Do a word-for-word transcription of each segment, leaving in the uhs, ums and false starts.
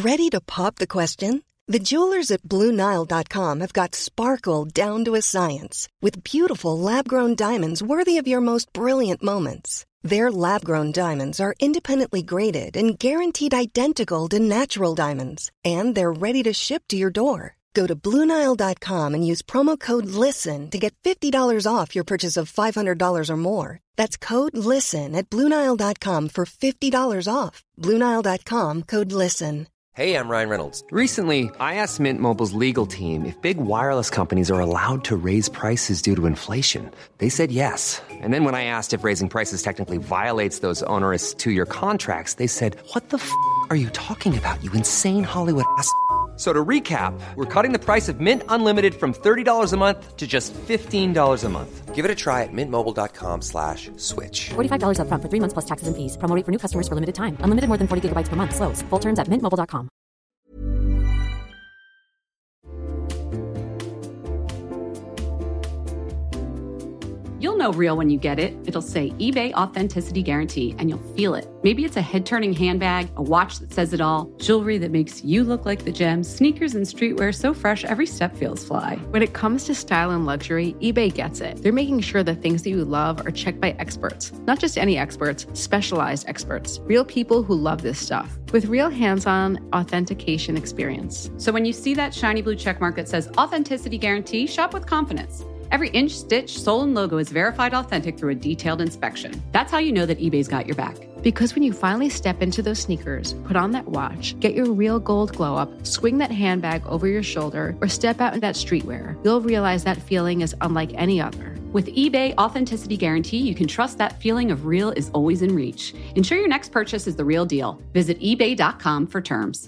Ready to pop the question? The jewelers at Blue Nile dot com have got sparkle down to a science with beautiful lab-grown diamonds worthy of your most brilliant moments. Their lab-grown diamonds are independently graded and guaranteed identical to natural diamonds, and they're ready to ship to your door. Go to Blue Nile dot com and use promo code LISTEN to get fifty dollars off your purchase of five hundred dollars or more. That's code LISTEN at Blue Nile dot com for fifty dollars off. Blue Nile dot com, code LISTEN. Hey, I'm Ryan Reynolds. Recently, I asked Mint Mobile's legal team if big wireless companies are allowed to raise prices due to inflation. They said yes. And then when I asked if raising prices technically violates those onerous two-year contracts, they said, what the f*** are you talking about, you insane Hollywood ass f- So to recap, we're cutting the price of Mint Unlimited from thirty dollars a month to just fifteen dollars a month. Give it a try at mintmobile.com slash switch. forty-five dollars up front for three months plus taxes and fees. Promo rate for new customers for limited time. Unlimited more than forty gigabytes per month. Slows full terms at mint mobile dot com. You'll know real when you get it. It'll say eBay Authenticity Guarantee, and you'll feel it. Maybe it's a head-turning handbag, a watch that says it all, jewelry that makes you look like the gems, sneakers and streetwear so fresh every step feels fly. When it comes to style and luxury, eBay gets it. They're making sure the things that you love are checked by experts. Not just any experts, specialized experts. Real people who love this stuff. With real hands-on authentication experience. So when you see that shiny blue checkmark that says Authenticity Guarantee, shop with confidence. Every inch, stitch, sole, and logo is verified authentic through a detailed inspection. That's how you know that eBay's got your back. Because when you finally step into those sneakers, put on that watch, get your real gold glow up, swing that handbag over your shoulder, or step out in that streetwear, you'll realize that feeling is unlike any other. With eBay Authenticity Guarantee, you can trust that feeling of real is always in reach. Ensure your next purchase is the real deal. Visit ebay dot com for terms.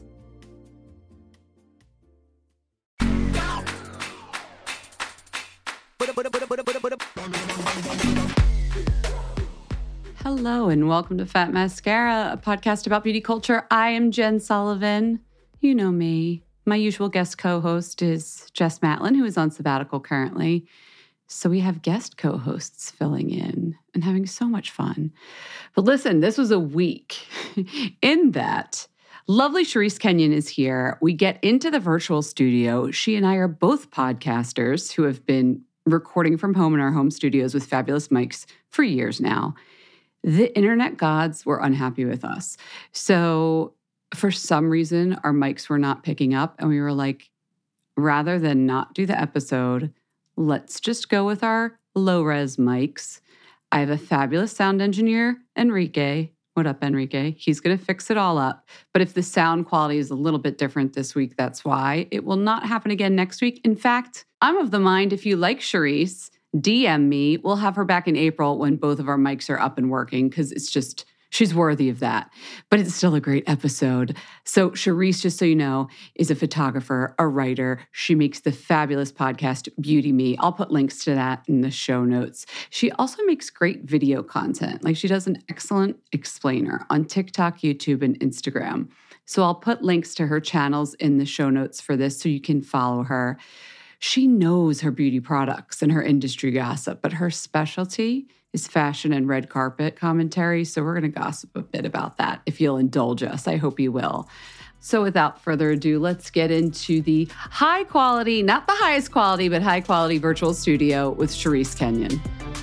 Hello and welcome to Fat Mascara, a podcast about beauty culture. I am Jen Sullivan. You know me. My usual guest co-host is Jess Matlin, who is on sabbatical currently. So we have guest co-hosts filling in and having so much fun. But listen, this was a week in that lovely Cherise Kenyon is here. We get into the virtual studio. She and I are both podcasters who have been recording from home in our home studios with fabulous mics for years now. The internet gods were unhappy with us. So for some reason, our mics were not picking up. And we were like, rather than not do the episode, let's just go with our low-res mics. I have a fabulous sound engineer, Enrique. What up, Enrique? He's going to fix it all up. But if the sound quality is a little bit different this week, that's why. It will not happen again next week. In fact, I'm of the mind, if you like Cherise, D M me. We'll have her back in April when both of our mics are up and working because it's just, she's worthy of that. But it's still a great episode. So Cherise, just so you know, is a photographer, a writer. She makes the fabulous podcast Beauty Me. I'll put links to that in the show notes. She also makes great video content. Like she does an excellent explainer on TikTok, YouTube, and Instagram. So I'll put links to her channels in the show notes for this so you can follow her. She knows her beauty products and her industry gossip, but her specialty is fashion and red carpet commentary. So we're going to gossip a bit about that if you'll indulge us. I hope you will. So without further ado, let's get into the high quality, not the highest quality, but high quality virtual studio with Cherise Kenyon.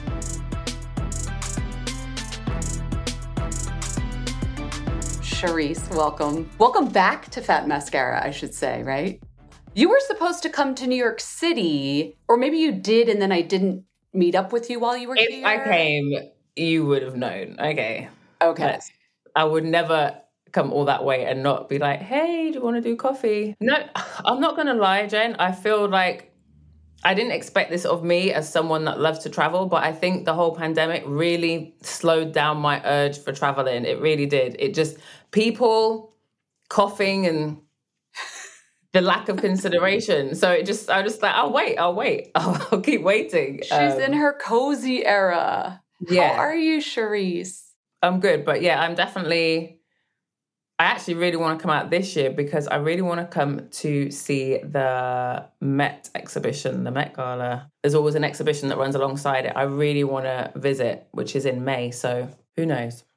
Cherise, welcome. Welcome back to Fat Mascara, I should say, right? You were supposed to come to New York City, or maybe you did, and then I didn't meet up with you while you were if here. If I came, you would have known. Okay. Okay. But I would never come all that way and not be like, hey, do you want to do coffee? No, I'm not going to lie, Jen. I feel like I didn't expect this of me as someone that loves to travel, but I think the whole pandemic really slowed down my urge for traveling. It really did. It just, people coughing and the lack of consideration. So it just, I just like, I'll wait, I'll wait. I'll, I'll keep waiting. She's um, in her cozy era. Yeah. How are you, Cherise? I'm good. But yeah, I'm definitely, I actually really want to come out this year because I really want to come to see the Met exhibition, the Met Gala. There's always an exhibition that runs alongside it. I really want to visit, which is in May. So who knows?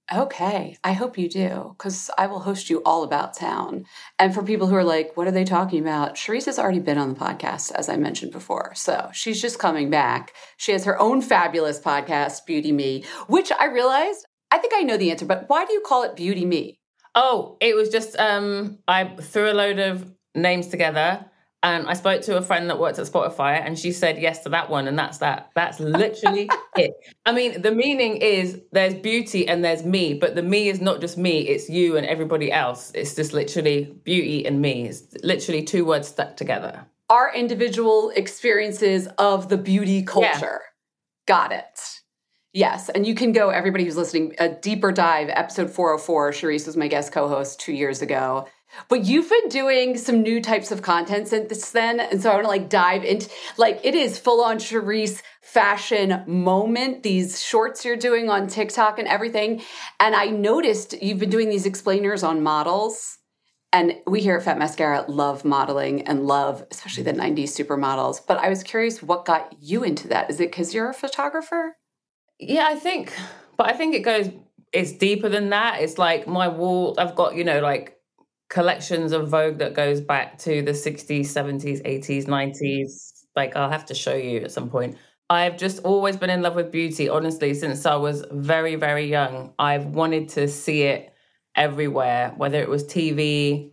Okay, I hope you do, because I will host you all about town. And for people who are like, what are they talking about? Charisse has already been on the podcast, as I mentioned before. So she's just coming back. She has her own fabulous podcast, Beauty Me, which I realized, I think I know the answer, but why do you call it Beauty Me? Oh, it was just, um, I threw a load of names together. And I spoke to a friend that worked at Spotify and she said yes to that one. And that's that. That's literally it. I mean, the meaning is there's beauty and there's me, but the me is not just me. It's you and everybody else. It's just literally beauty and me. It's literally two words stuck together. Our individual experiences of the beauty culture. Yeah. Got it. Yes. And you can go, everybody who's listening, a deeper dive, episode four oh four. Charisse was my guest co-host two years ago. But you've been doing some new types of content since then. And so I want to like dive into, like it is full on Charisse fashion moment, these shorts you're doing on TikTok and everything. And I noticed you've been doing these explainers on models. And we here at Fat Mascara love modeling and love, especially the nineties supermodels. But I was curious what got you into that. Is it because you're a photographer? Yeah, I think, but I think it goes, it's deeper than that. It's like my wall, I've got, you know, like, collections of Vogue that goes back to the sixties, seventies, eighties, nineties. Like, I'll have to show you at some point. I've just always been in love with beauty, honestly, since I was very, very young. I've wanted to see it everywhere, whether it was T V,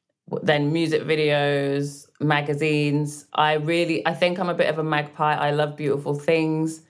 then music videos, magazines. I really, I think I'm a bit of a magpie. I love beautiful things,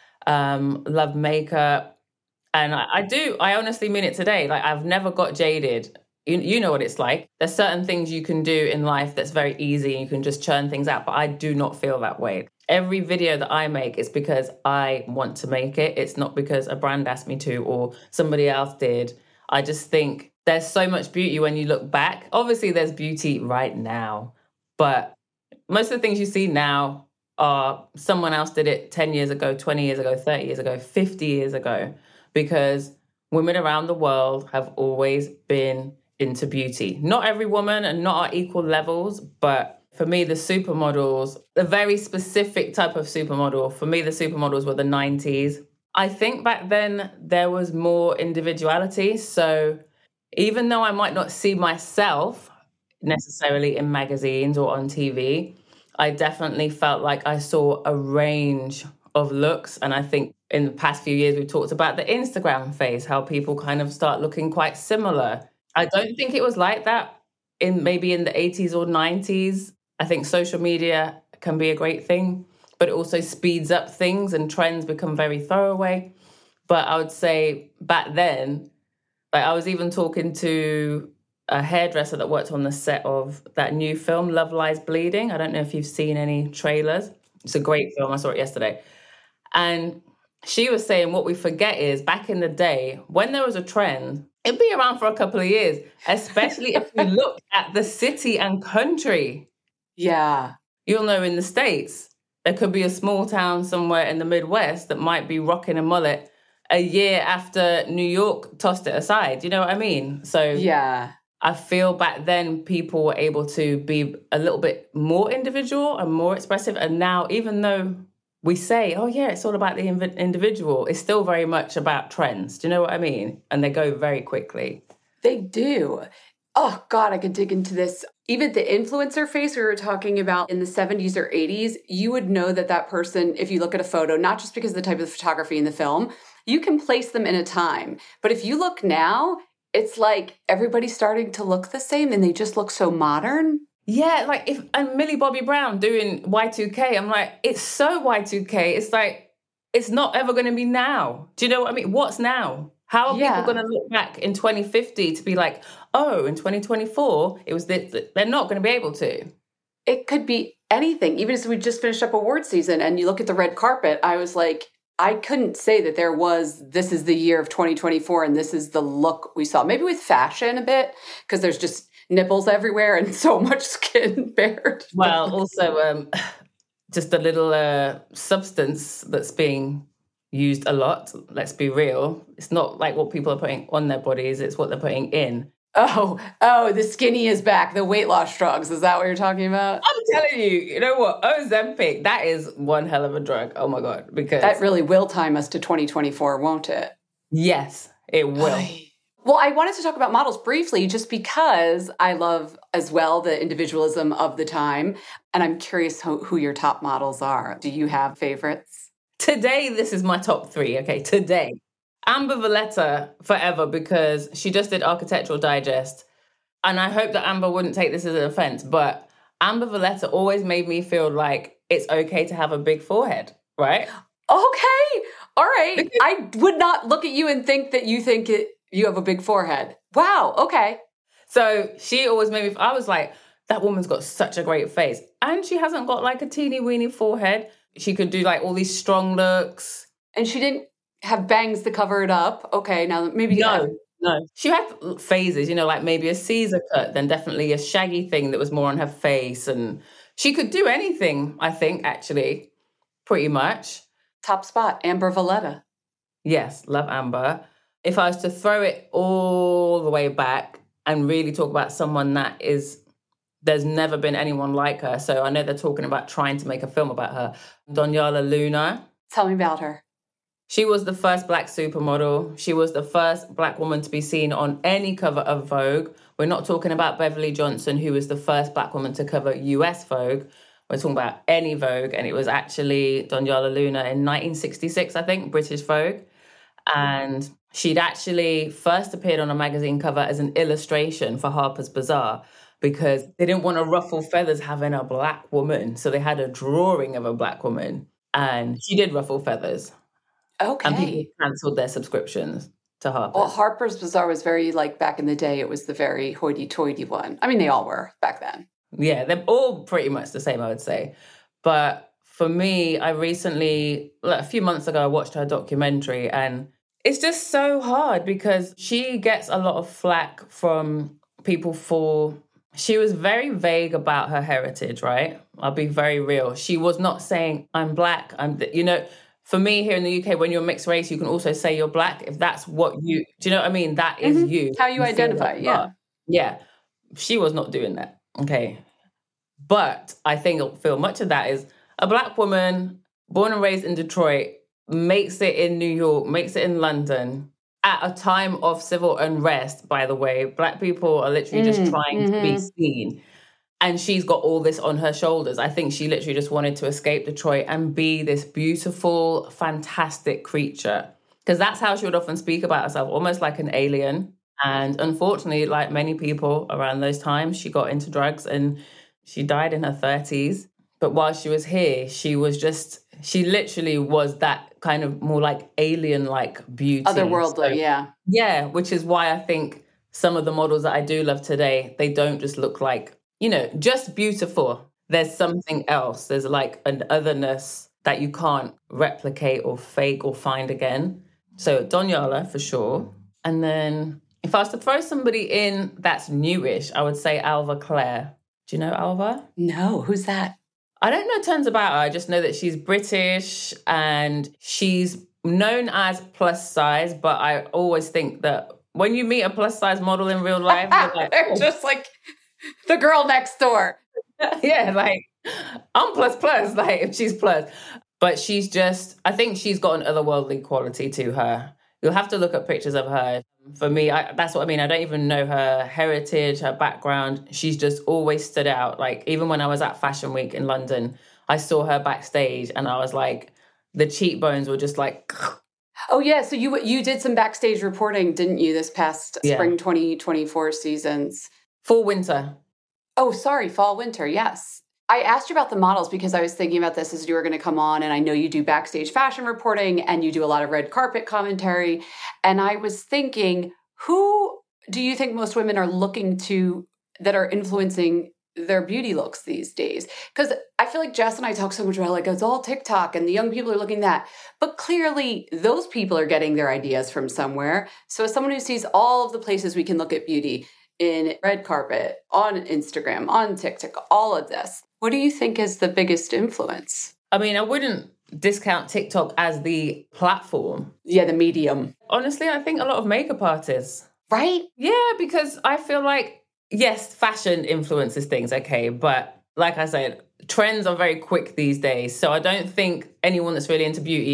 um, love makeup. And I, I do, I honestly mean it today. Like, I've never got jaded. You, you know what it's like. There's certain things you can do in life that's very easy. You can just churn things out, but I do not feel that way. Every video that I make is because I want to make it. It's not because a brand asked me to or somebody else did. I just think there's so much beauty when you look back. Obviously, there's beauty right now, but most of the things you see now are someone else did it ten years ago, twenty years ago, thirty years ago, fifty years ago, because women around the world have always been into beauty. Not every woman and not at equal levels, but for me, the supermodels, the very specific type of supermodel, for me, the supermodels were the nineties. I think back then there was more individuality. So even though I might not see myself necessarily in magazines or on T V, I definitely felt like I saw a range of looks. And I think in the past few years, we've talked about the Instagram phase, how people kind of start looking quite similar. I don't think it was like that in maybe in the eighties or nineties. I think social media can be a great thing, but it also speeds up things and trends become very throwaway. But I would say back then, like I was even talking to a hairdresser that worked on the set of that new film, Love Lies Bleeding. I don't know if you've seen any trailers. It's a great film. I saw it yesterday. And she was saying what we forget is back in the day, when there was a trend, it'd be around for a couple of years, especially if you look at the city and country. Yeah. You'll know in the States, there could be a small town somewhere in the Midwest that might be rocking a mullet a year after New York tossed it aside. You know what I mean? So yeah, I feel back then people were able to be a little bit more individual and more expressive. And now, even though we say, oh yeah, it's all about the inv- individual, it's still very much about trends. Do you know what I mean? And they go very quickly. They do. Oh God, I could dig into this. Even the influencer phase we were talking about in the seventies or eighties, you would know that that person, if you look at a photo, not just because of the type of photography in the film, you can place them in a time. But if you look now, it's like everybody's starting to look the same and they just look so modern. Yeah, like if and Millie Bobby Brown doing Y two K, I'm like, it's so Y two K. It's like, it's not ever going to be now. Do you know what I mean? What's now? How are yeah. people going to look back in twenty fifty to be like, oh, in twenty twenty-four, it was this? They're not going to be able to. It could be anything. Even as we just finished up award season and you look at the red carpet, I was like, I couldn't say that there was, this is the year of twenty twenty-four and this is the look we saw. Maybe with fashion a bit, because there's just nipples everywhere and so much skin bared. Well, also um, just a little uh, substance that's being used a lot. Let's be real. It's not like what people are putting on their bodies. It's what they're putting in. Oh, oh, the skinny is back. The weight loss drugs. Is that what you're talking about? I'm telling you, you know what? Ozempic, that is one hell of a drug. Oh my God. Because that really will time us to twenty twenty-four, won't it? Yes. It will. Well, I wanted to talk about models briefly just because I love as well the individualism of the time. And I'm curious who, who your top models are. Do you have favorites? Today, this is my top three. Okay, today. Amber Valletta forever because she just did Architectural Digest. And I hope that Amber wouldn't take this as an offense, but Amber Valletta always made me feel like it's okay to have a big forehead, right? Okay. All right. Because I would not look at you and think that you think it, you have a big forehead. Wow. Okay. So she always made me, I was like, that woman's got such a great face. And she hasn't got like a teeny weeny forehead. She could do like all these strong looks. And she didn't have bangs to cover it up. Okay. Now maybe. No, have- no. She had phases, you know, like maybe a Caesar cut, then definitely a shaggy thing that was more on her face. And she could do anything, I think, actually, pretty much. Top spot, Amber Valletta. Yes, love Amber. If I was to throw it all the way back and really talk about someone that is, there's never been anyone like her. So I know they're talking about trying to make a film about her. Donyala Luna. Tell me about her. She was the first Black supermodel. She was the first Black woman to be seen on any cover of Vogue. We're not talking about Beverly Johnson, who was the first Black woman to cover U S Vogue. We're talking about any Vogue, and it was actually Donyala Luna in nineteen sixty-six, I think, British Vogue. And she'd actually first appeared on a magazine cover as an illustration for Harper's Bazaar because they didn't want to ruffle feathers having a Black woman. So they had a drawing of a Black woman, and she did ruffle feathers. Okay. And people cancelled their subscriptions to Harper's. Well, Harper's Bazaar was very, like, back in the day, it was the very hoity-toity one. I mean, they all were back then. Yeah, they're all pretty much the same, I would say. But for me, I recently, like a few months ago, I watched her documentary, and it's just so hard because she gets a lot of flack from people for, she was very vague about her heritage, right? I'll be very real. She was not saying, I'm Black, I'm, th-. you know, for me here in the U K, when you're mixed race, you can also say you're Black if that's what you, do you know what I mean? That is mm-hmm. you. How you, you identify, like yeah. Yeah. She was not doing that. Okay. But I think feel much of that is a Black woman born and raised in Detroit, makes it in New York, makes it in London at a time of civil unrest, by the way. Black people are literally mm, just trying mm-hmm. to be seen. And she's got all this on her shoulders. I think she literally just wanted to escape Detroit and be this beautiful, fantastic creature. Because that's how she would often speak about herself, almost like an alien. And unfortunately, like many people around those times, she got into drugs and she died in her thirties. But while she was here, she was just, she literally was that kind of more like alien-like beauty. Otherworldly, so, yeah. Yeah, which is why I think some of the models that I do love today, they don't just look like, you know, just beautiful. There's something else. There's like an otherness that you can't replicate or fake or find again. So Donyala, for sure. And then if I was to throw somebody in that's newish, I would say Alva Clare. Do you know Alva? No, who's that? I don't know tons about her. I just know that she's British and she's known as plus size, but I always think that when you meet a plus size model in real life, you're like, they're oh. just like the girl next door. Yeah, like, I'm plus plus, like, if she's plus. But she's just, I think she's got an otherworldly quality to her. You'll have to look at pictures of her. For me, I, that's what I mean. I don't even know her heritage, her background. She's just always stood out. Like, even when I was at Fashion Week in London, I saw her backstage and I was like, the cheekbones were just like... Oh, yeah. So you you did some backstage reporting, didn't you, this past yeah. spring twenty twenty-four seasons? Fall, winter. Oh, sorry. Fall, winter. Yes. I asked you about the models because I was thinking about this as you were going to come on, and I know you do backstage fashion reporting and you do a lot of red carpet commentary. And I was thinking, who do you think most women are looking to that are influencing their beauty looks these days? Because I feel like Jess and I talk so much about, like, it's all TikTok and the young people are looking at that. But clearly those people are getting their ideas from somewhere. So as someone who sees all of the places we can look at beauty, in red carpet, on Instagram, on TikTok, all of this, what do you think is the biggest influence? I mean, I wouldn't discount TikTok as the platform. Yeah, the medium. Honestly, I think a lot of makeup artists. Right? Yeah, because I feel like, yes, fashion influences things, okay, but like I said, trends are very quick these days. So I don't think anyone that's really into beauty is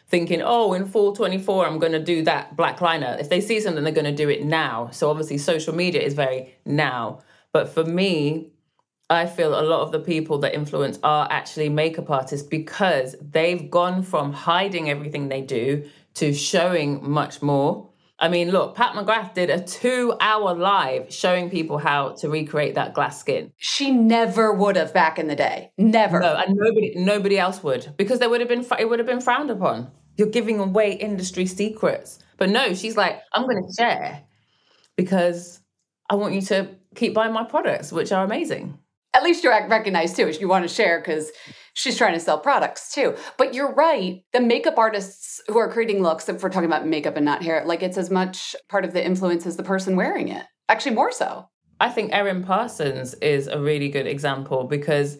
thinking, oh, in fall twenty-four, I'm going to do that black liner. If they see something, they're going to do it now. So obviously social media is very now. But for me, I feel a lot of the people that influence are actually makeup artists because they've gone from hiding everything they do to showing much more. I mean, look, Pat McGrath did a two-hour live showing people how to recreate that glass skin. She never would have back in the day. Never. No, and nobody nobody else would, because they would have been it would have been frowned upon. You're giving away industry secrets. But no, she's like, I'm going to share because I want you to keep buying my products, which are amazing. At least you're recognized too. You want to share because she's trying to sell products too. But you're right. The makeup artists who are creating looks, if we're talking about makeup and not hair, like it's as much part of the influence as the person wearing it. Actually, more so. I think Erin Parsons is a really good example because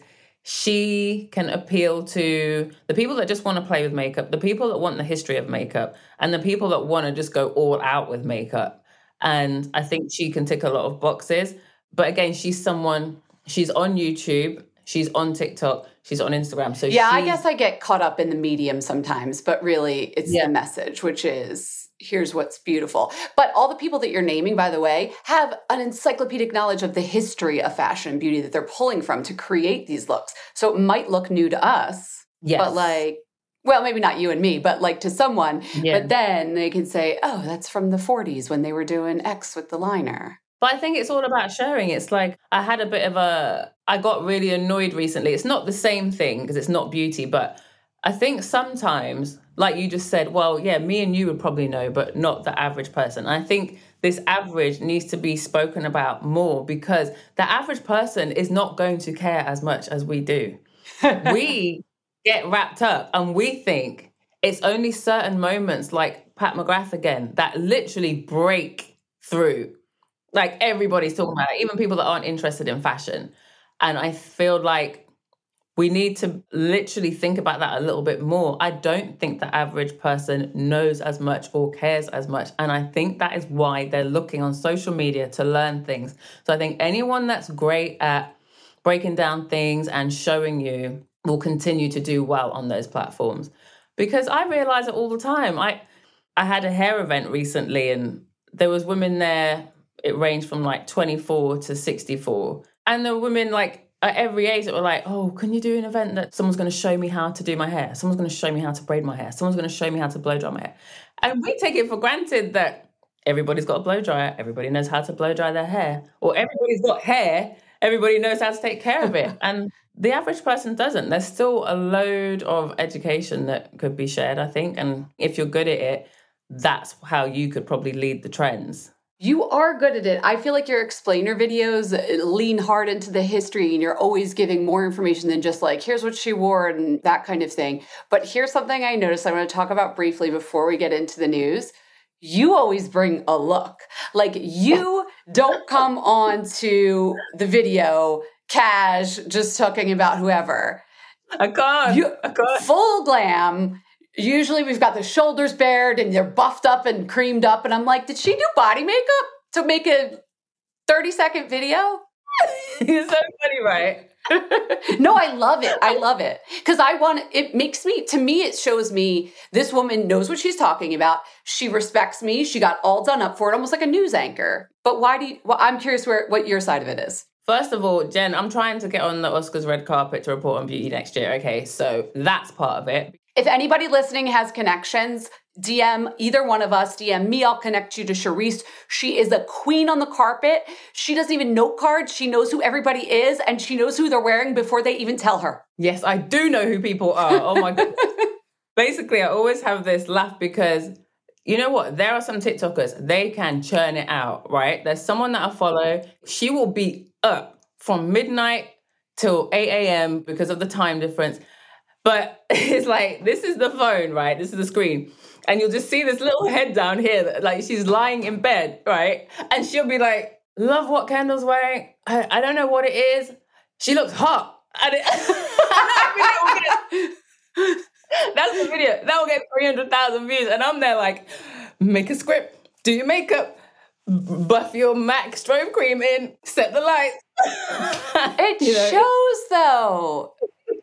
she can appeal to the people that just want to play with makeup, the people that want the history of makeup, and the people that want to just go all out with makeup. And I think she can tick a lot of boxes. But again, she's someone... She's on YouTube, she's on TikTok, she's on Instagram. So yeah, she... I guess I get caught up in the medium sometimes, but really it's yeah. the message, which is, here's what's beautiful. But all the people that you're naming, by the way, have an encyclopedic knowledge of the history of fashion and beauty that they're pulling from to create these looks. So it might look new to us, yes. but like, well, maybe not you and me, but like to someone. Yeah. But then they can say, oh, that's from the forties when they were doing X with the liner. But I think it's all about sharing. It's like I had a bit of a, I got really annoyed recently. It's not the same thing because it's not beauty, but I think sometimes, like you just said, well, yeah, me and you would probably know, but not the average person. I think this average needs to be spoken about more because the average person is not going to care as much as we do. We get wrapped up and we think it's only certain moments like Pat McGrath again that literally break through. Like everybody's talking about it, even people that aren't interested in fashion. And I feel like we need to literally think about that a little bit more. I don't think the average person knows as much or cares as much. And I think that is why they're looking on social media to learn things. So I think anyone that's great at breaking down things and showing you will continue to do well on those platforms. Because I realize it all the time. I, I had a hair event recently and there was women there. It ranged from like twenty-four to sixty-four. And the women like at every age that were like, oh, can you do an event that someone's going to show me how to do my hair? Someone's going to show me how to braid my hair. Someone's going to show me how to blow dry my hair. And we take it for granted that everybody's got a blow dryer. Everybody knows how to blow dry their hair. Or everybody's got hair. Everybody knows how to take care of it. And the average person doesn't. There's still a load of education that could be shared, I think. And if you're good at it, that's how you could probably lead the trends. You are good at it. I feel like your explainer videos lean hard into the history and you're always giving more information than just like, here's what she wore and that kind of thing. But here's something I noticed I want to talk about briefly before we get into the news. You always bring a look. Like you don't come on to the video cash, just talking about whoever. I can't. You, I can't. Full glam. Usually we've got the shoulders bared and they're buffed up and creamed up. And I'm like, did she do body makeup to make a thirty second video? You're so funny, right? No, I love it. I love it. Because I want, it makes me, to me, it shows me this woman knows what she's talking about. She respects me. She got all done up for it, almost like a news anchor. But why do you, well, I'm curious where what your side of it is. First of all, Jen, I'm trying to get on the Oscars red carpet to report on beauty next year. Okay, so that's part of it. If anybody listening has connections, D M either one of us, D M me, I'll connect you to Charisse. She is a queen on the carpet. She doesn't even note cards. She knows who everybody is and she knows who they're wearing before they even tell her. Yes, I do know who people are. Oh my God. Basically, I always have this laugh because you know what? There are some TikTokers, they can churn it out, right? There's someone that I follow. She will be up from midnight till eight a.m. because of the time difference. But it's like, this is the phone, right? This is the screen. And you'll just see this little head down here, that, like she's lying in bed, right? And she'll be like, love what Kendall's wearing. I, I don't know what it is. She looks hot. And it, that's the video. That will get three hundred thousand views. And I'm there like, make a script, do your makeup, buff your MAC strobe cream in, set the lights. It you know? shows though.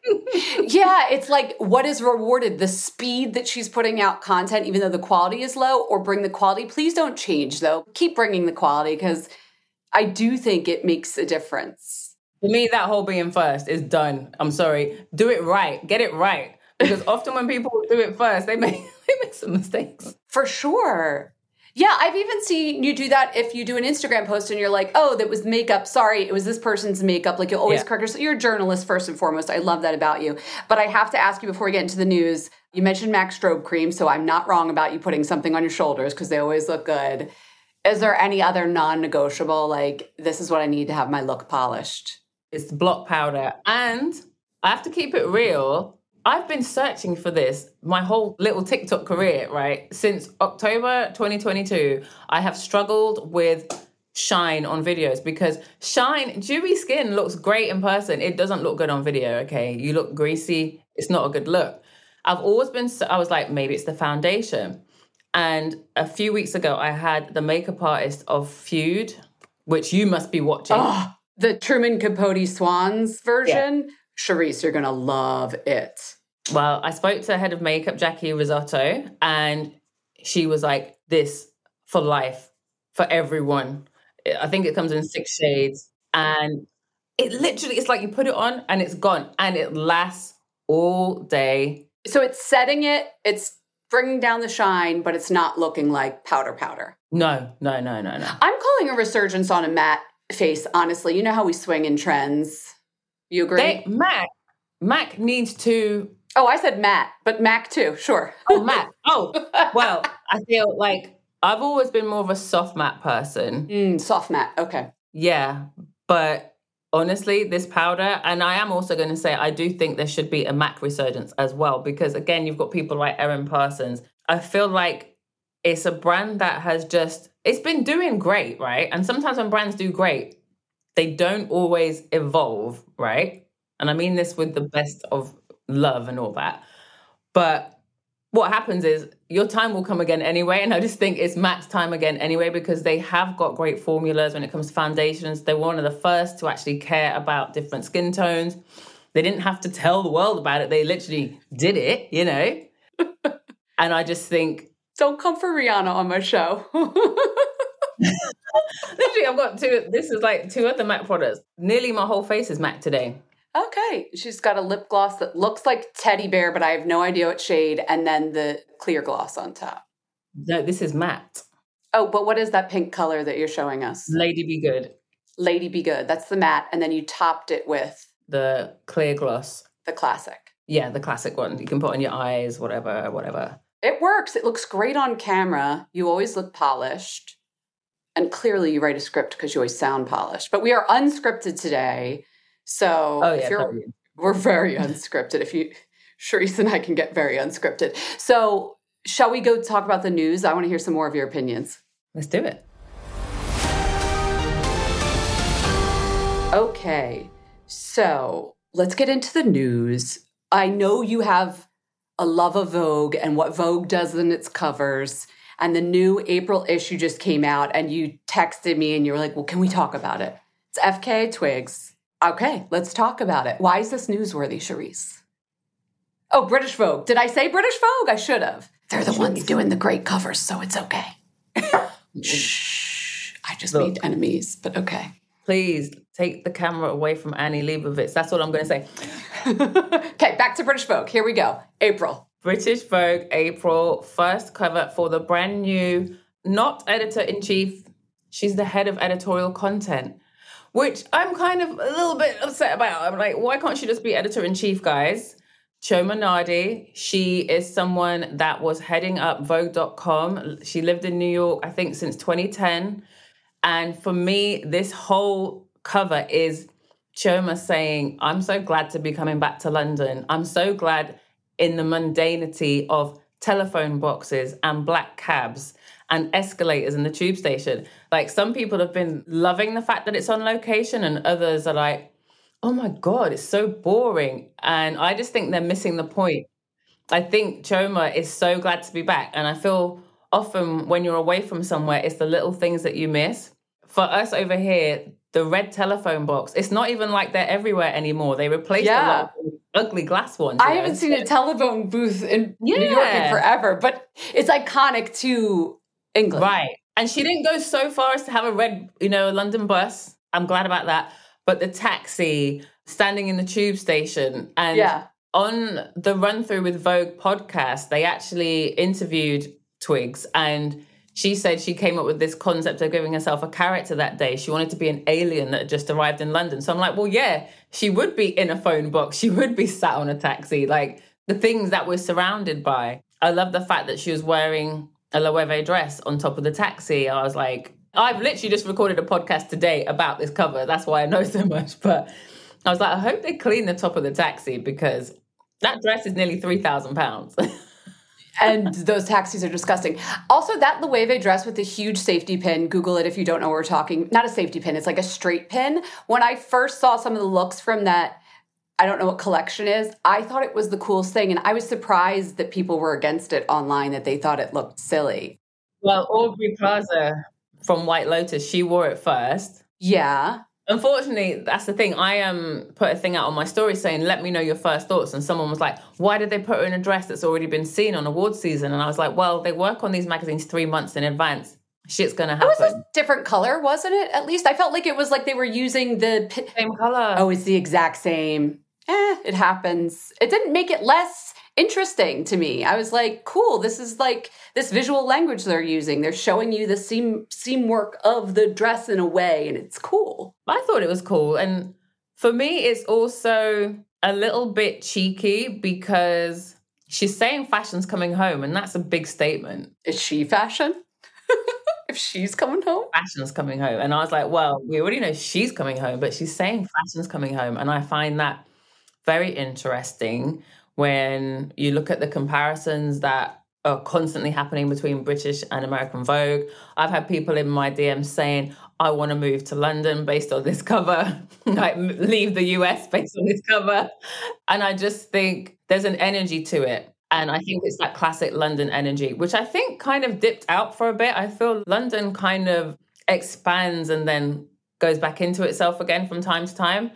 Yeah, it's like, what is rewarded? The speed that she's putting out content, even though the quality is low, or bring the quality? Please don't change, though. Keep bringing the quality, because I do think it makes a difference. For me, that whole being first is done. I'm sorry. Do it right. Get it right. Because often when people do it first, they make, they make some mistakes. For sure. Yeah, I've even seen you do that if you do an Instagram post and you're like, oh, that was makeup. Sorry, it was this person's makeup. Like, you'll always Yeah. correct yourself. You're a journalist first and foremost. I love that about you. But I have to ask you before we get into the news, you mentioned MAC strobe cream, so I'm not wrong about you putting something on your shoulders because they always look good. Is there any other non-negotiable, like, this is what I need to have my look polished? It's block powder. And I have to keep it real. I've been searching for this my whole little TikTok career, right? Since October twenty twenty-two, I have struggled with shine on videos because shine, dewy skin looks great in person. It doesn't look good on video, okay? You look greasy. It's not a good look. I've always been, I was like, maybe it's the foundation. And a few weeks ago, I had the makeup artist of Feud, which you must be watching. Oh, the Truman Capote Swans version? Yeah. Charisse, you're going to love it. Well, I spoke to head of makeup, Jackie Risotto, and she was like, this for life, for everyone. I think it comes in six shades. And it literally, it's like you put it on and it's gone. And it lasts all day. So it's setting it, it's bringing down the shine, but it's not looking like powder powder. No, no, no, no, no. I'm calling a resurgence on a matte face, honestly. You know how we swing in trends. You agree? They, Mac, Mac needs to... Oh, I said Matt, but Mac too, sure. Oh, Mac. Oh, well, I feel like I've always been more of a soft matte person. Mm, soft matte, okay. Yeah, but honestly, this powder, and I am also going to say I do think there should be a Mac resurgence as well, because again, you've got people like Erin Parsons. I feel like it's a brand that has just, it's been doing great, right? And sometimes when brands do great, they don't always evolve, right? And I mean this with the best of love and all that. But what happens is your time will come again anyway. And I just think it's Mac's time again anyway, because they have got great formulas when it comes to foundations. They were one of the first to actually care about different skin tones. They didn't have to tell the world about it. They literally did it, you know? And I just think... Don't come for Rihanna on my show. Literally, I've got two, this is like two other MAC products. Nearly my whole face is MAC today. Okay. She's got a lip gloss that looks like teddy bear, but I have no idea what shade, and then the clear gloss on top. No, this is matte. Oh, but what is that pink color that you're showing us? Lady Be Good. Lady Be Good. That's the matte, and then you topped it with... The clear gloss. The classic. Yeah, the classic one. You can put on your eyes, whatever, whatever. It works. It looks great on camera. You always look polished. And clearly you write a script because you always sound polished. But we are unscripted today. So oh, if yeah, you're, totally. We're very unscripted. If you, Charisse and I can get very unscripted. So shall we go talk about the news? I want to hear some more of your opinions. Let's do it. Okay. So let's get into the news. I know you have a love of Vogue and what Vogue does in its covers. And the new April issue just came out and you texted me and you were like, well, can we talk about it? It's F K A Twigs. Okay, let's talk about it. Why is this newsworthy, Charisse? Oh, British Vogue. Did I say British Vogue? I should have. They're the ones doing the great covers, so it's okay. Shh. I just Look, made enemies, but okay. Please take the camera away from Annie Leibovitz. That's all I'm going to say. Okay, back to British Vogue. Here we go. April. British Vogue, April, first cover for the brand new, not editor-in-chief, she's the head of editorial content, which I'm kind of a little bit upset about. I'm like, why can't she just be editor-in-chief, guys? Chioma Nnadi, she is someone that was heading up Vogue dot com. She lived in New York, I think, since twenty ten. And for me, this whole cover is Chioma saying, I'm so glad to be coming back to London. I'm so glad in the mundanity of telephone boxes and black cabs and escalators in the tube station. Like, some people have been loving the fact that it's on location and others are like, oh my God, it's so boring. And I just think they're missing the point. I think Chioma is so glad to be back. And I feel often when you're away from somewhere, it's the little things that you miss. For us over here, the red telephone box. It's not even like they're everywhere anymore. They replaced Yeah. a lot of ugly glass ones. I you know? haven't seen a telephone booth in Yeah. New York in forever, but it's iconic to England. Right. And she didn't go so far as to have a red, you know, London bus. I'm glad about that. But the taxi, standing in the tube station. And Yeah. on the Run Through with Vogue podcast, they actually interviewed Twigs, and she said she came up with this concept of giving herself a character that day. She wanted to be an alien that had just arrived in London. So I'm like, well, yeah, she would be in a phone box. She would be sat on a taxi. Like the things that we're surrounded by. I love the fact that she was wearing a Loewe dress on top of the taxi. I was like, I've literally just recorded a podcast today about this cover. That's why I know so much. But I was like, I hope they clean the top of the taxi because that dress is nearly three thousand pounds. And those taxis are disgusting. Also, that Loewe dress with the huge safety pin, Google it if you don't know what we're talking. Not a safety pin, it's like a straight pin. When I first saw some of the looks from that, I don't know what collection is, I thought it was the coolest thing. And I was surprised that people were against it online, that they thought it looked silly. Well, Aubrey Plaza from White Lotus, she wore it first. Yeah. Unfortunately, that's the thing. I um put a thing out on my story saying, let me know your first thoughts. And someone was like, why did they put her in a dress that's already been seen on awards season? And I was like, well, they work on these magazines three months in advance. Shit's going to happen. It was a different color, wasn't it? At least I felt like it was like they were using the... P- Same color. Oh, it's the exact same. Eh, it happens. It didn't make it less interesting to me. I was like, cool, this is like this visual language they're using. They're showing you the seam seam work of the dress in a way, and it's cool. I thought it was cool. And for me, it's also a little bit cheeky because she's saying fashion's coming home, and that's a big statement. Is she fashion? If she's coming home? Fashion's coming home. And I was like, well, we already know she's coming home, but she's saying fashion's coming home. And I find that very interesting when you look at the comparisons that are constantly happening between British and American Vogue. I've had people in my D Ms saying, I want to move to London based on this cover, like leave the U S based on this cover. And I just think there's an energy to it. And I think it's that classic London energy, which I think kind of dipped out for a bit. I feel London kind of expands and then goes back into itself again from time to time.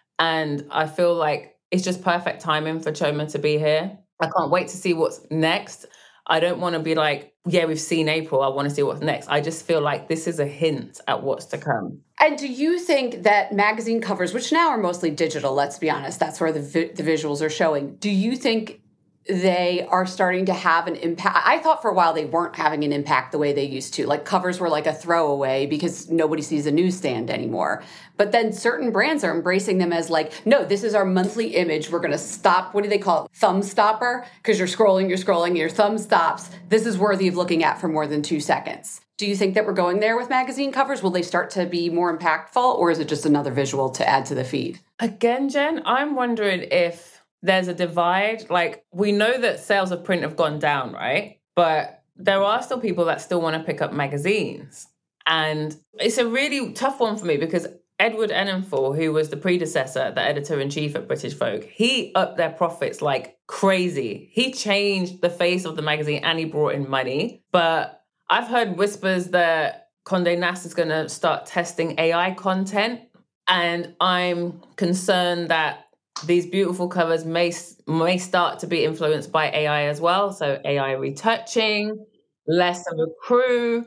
And I feel like it's just perfect timing for Choma to be here. I can't wait to see what's next. I don't want to be like, yeah, we've seen April. I want to see what's next. I just feel like this is a hint at what's to come. And do you think that magazine covers, which now are mostly digital, let's be honest, that's where the vi- the visuals are showing, do you think they are starting to have an impact? I thought for a while they weren't having an impact the way they used to. Like covers were like a throwaway because nobody sees a newsstand anymore. But then certain brands are embracing them as like, no, this is our monthly image. We're going to stop. What do they call it? Thumb stopper? Because you're scrolling, you're scrolling, your thumb stops. This is worthy of looking at for more than two seconds. Do you think that we're going there with magazine covers? Will they start to be more impactful, or is it just another visual to add to the feed? Again, Jen, I'm wondering if there's a divide. Like, we know that sales of print have gone down, right? But there are still people that still want to pick up magazines. And it's a really tough one for me because Edward Enninful, who was the predecessor, the editor-in-chief at British Vogue, he upped their profits like crazy. He changed the face of the magazine and he brought in money. But I've heard whispers that Condé Nast is going to start testing A I content. And I'm concerned that these beautiful covers may may start to be influenced by A I as well. So A I retouching, less of a crew.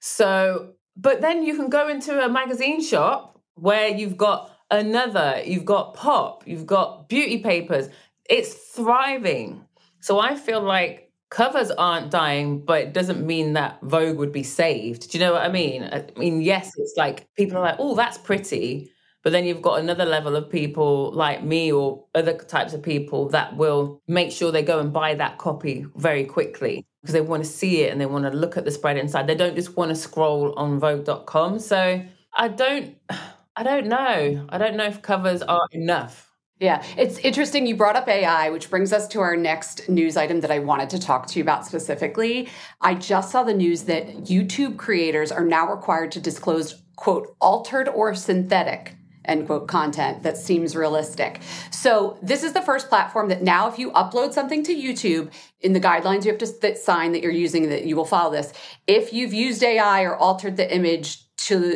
So, but then you can go into a magazine shop where you've got another, you've got pop, you've got beauty papers. It's thriving. So I feel like covers aren't dying, but it doesn't mean that Vogue would be saved. Do you know what I mean? I mean, yes, it's like people are like, oh, that's pretty. But then you've got another level of people like me or other types of people that will make sure they go and buy that copy very quickly because they want to see it and they want to look at the spread inside. They don't just want to scroll on Vogue dot com. So I don't, I don't know. I don't know if covers are enough. Yeah, it's interesting. You brought up A I, which brings us to our next news item that I wanted to talk to you about specifically. I just saw the news that YouTube creators are now required to disclose, quote, altered or synthetic, end quote, content that seems realistic. So this is the first platform that now if you upload something to YouTube, in the guidelines you have to th- sign that you're using that you will follow this. If you've used A I or altered the image to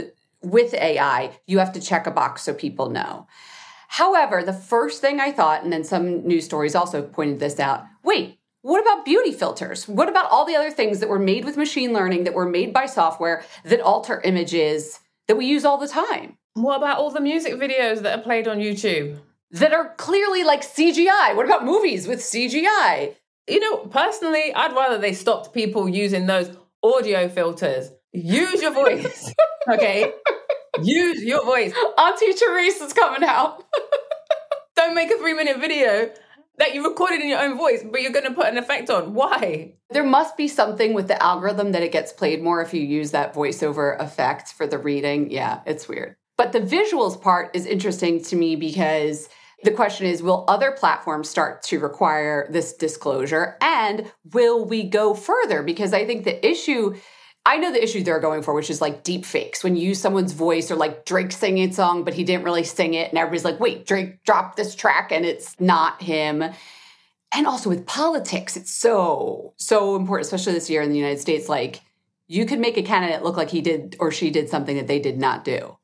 with A I, you have to check a box so people know. However, the first thing I thought, and then some news stories also pointed this out, wait, what about beauty filters? What about all the other things that were made with machine learning, that were made by software, that alter images that we use all the time? What about all the music videos that are played on YouTube? That are clearly like C G I. What about movies with C G I? You know, personally, I'd rather they stopped people using those audio filters. Use your voice, okay? Use your voice. Auntie Therese is coming out. Don't make a three-minute video that you recorded in your own voice, but you're going to put an effect on. Why? There must be something with the algorithm that it gets played more if you use that voiceover effect for the reading. Yeah, it's weird. But the visuals part is interesting to me because the question is, will other platforms start to require this disclosure? And will we go further? Because I think the issue, I know the issue they're going for, which is like deep fakes. When you use someone's voice, or like Drake singing a song, but he didn't really sing it. And everybody's like, wait, Drake dropped this track and it's not him. And also with politics, it's so, so important, especially this year in the United States. Like, you could make a candidate look like he did or she did something that they did not do.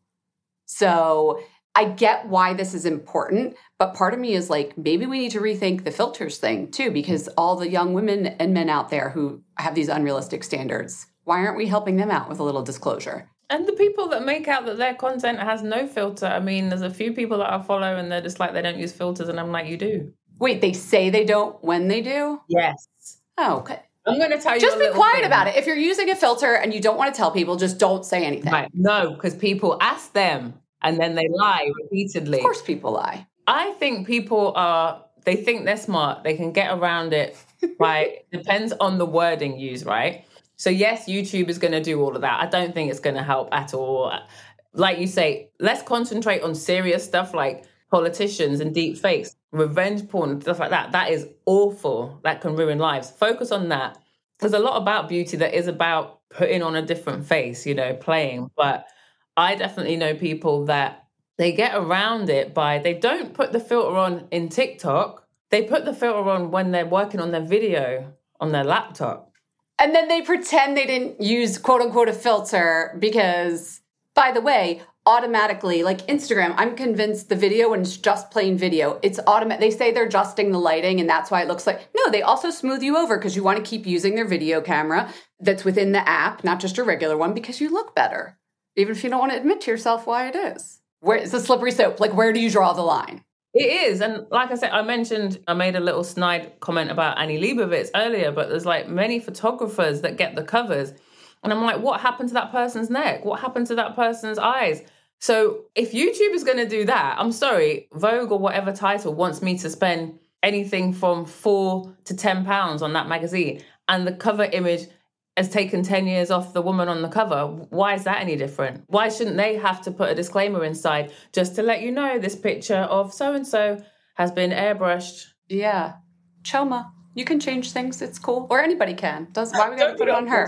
So I get why this is important, but part of me is like, maybe we need to rethink the filters thing too, because all the young women and men out there who have these unrealistic standards, why aren't we helping them out with a little disclosure? And the people that make out that their content has no filter, I mean, there's a few people that I follow and they're just like, they don't use filters. And I'm like, you do. Wait, they say they don't when they do? Yes. Oh, okay. I'm going to tell you. Just a be quiet thing. about it. If you're using a filter and you don't want to tell people, just don't say anything. Right. No, because people ask them and then they lie repeatedly. Of course people lie. I think people are, they think they're smart. They can get around it by, depends on the wording used, right? So yes, YouTube is going to do all of that. I don't think it's going to help at all. Like you say, let's concentrate on serious stuff like politicians and deep fakes, revenge porn, stuff like that. That is awful. That can ruin lives. Focus on that. There's a lot about beauty that is about putting on a different face, you know, playing. But I definitely know people that they get around it by, they don't put the filter on in TikTok. They put the filter on when they're working on their video on their laptop. And then they pretend they didn't use quote unquote a filter because, by the way, automatically, like Instagram, I'm convinced the video, when it's just plain video, it's automatic. They say they're adjusting the lighting and that's why it looks like, no, they also smooth you over because you want to keep using their video camera that's within the app, not just a regular one, because you look better. Even if you don't want to admit to yourself why it is. Where it's a slippery slope. Like, where do you draw the line? It is. And like I said, I mentioned, I made a little snide comment about Annie Leibovitz earlier, but there's like many photographers that get the covers. And I'm like, what happened to that person's neck? What happened to that person's eyes? So if YouTube is going to do that, I'm sorry, Vogue or whatever title wants me to spend anything from four to ten pounds on that magazine. And the cover image has taken ten years off the woman on the cover. Why is that any different? Why shouldn't they have to put a disclaimer inside just to let you know this picture of so-and-so has been airbrushed? Yeah. Choma. You can change things. It's cool. Or anybody can. Does Why are we going to put it on her?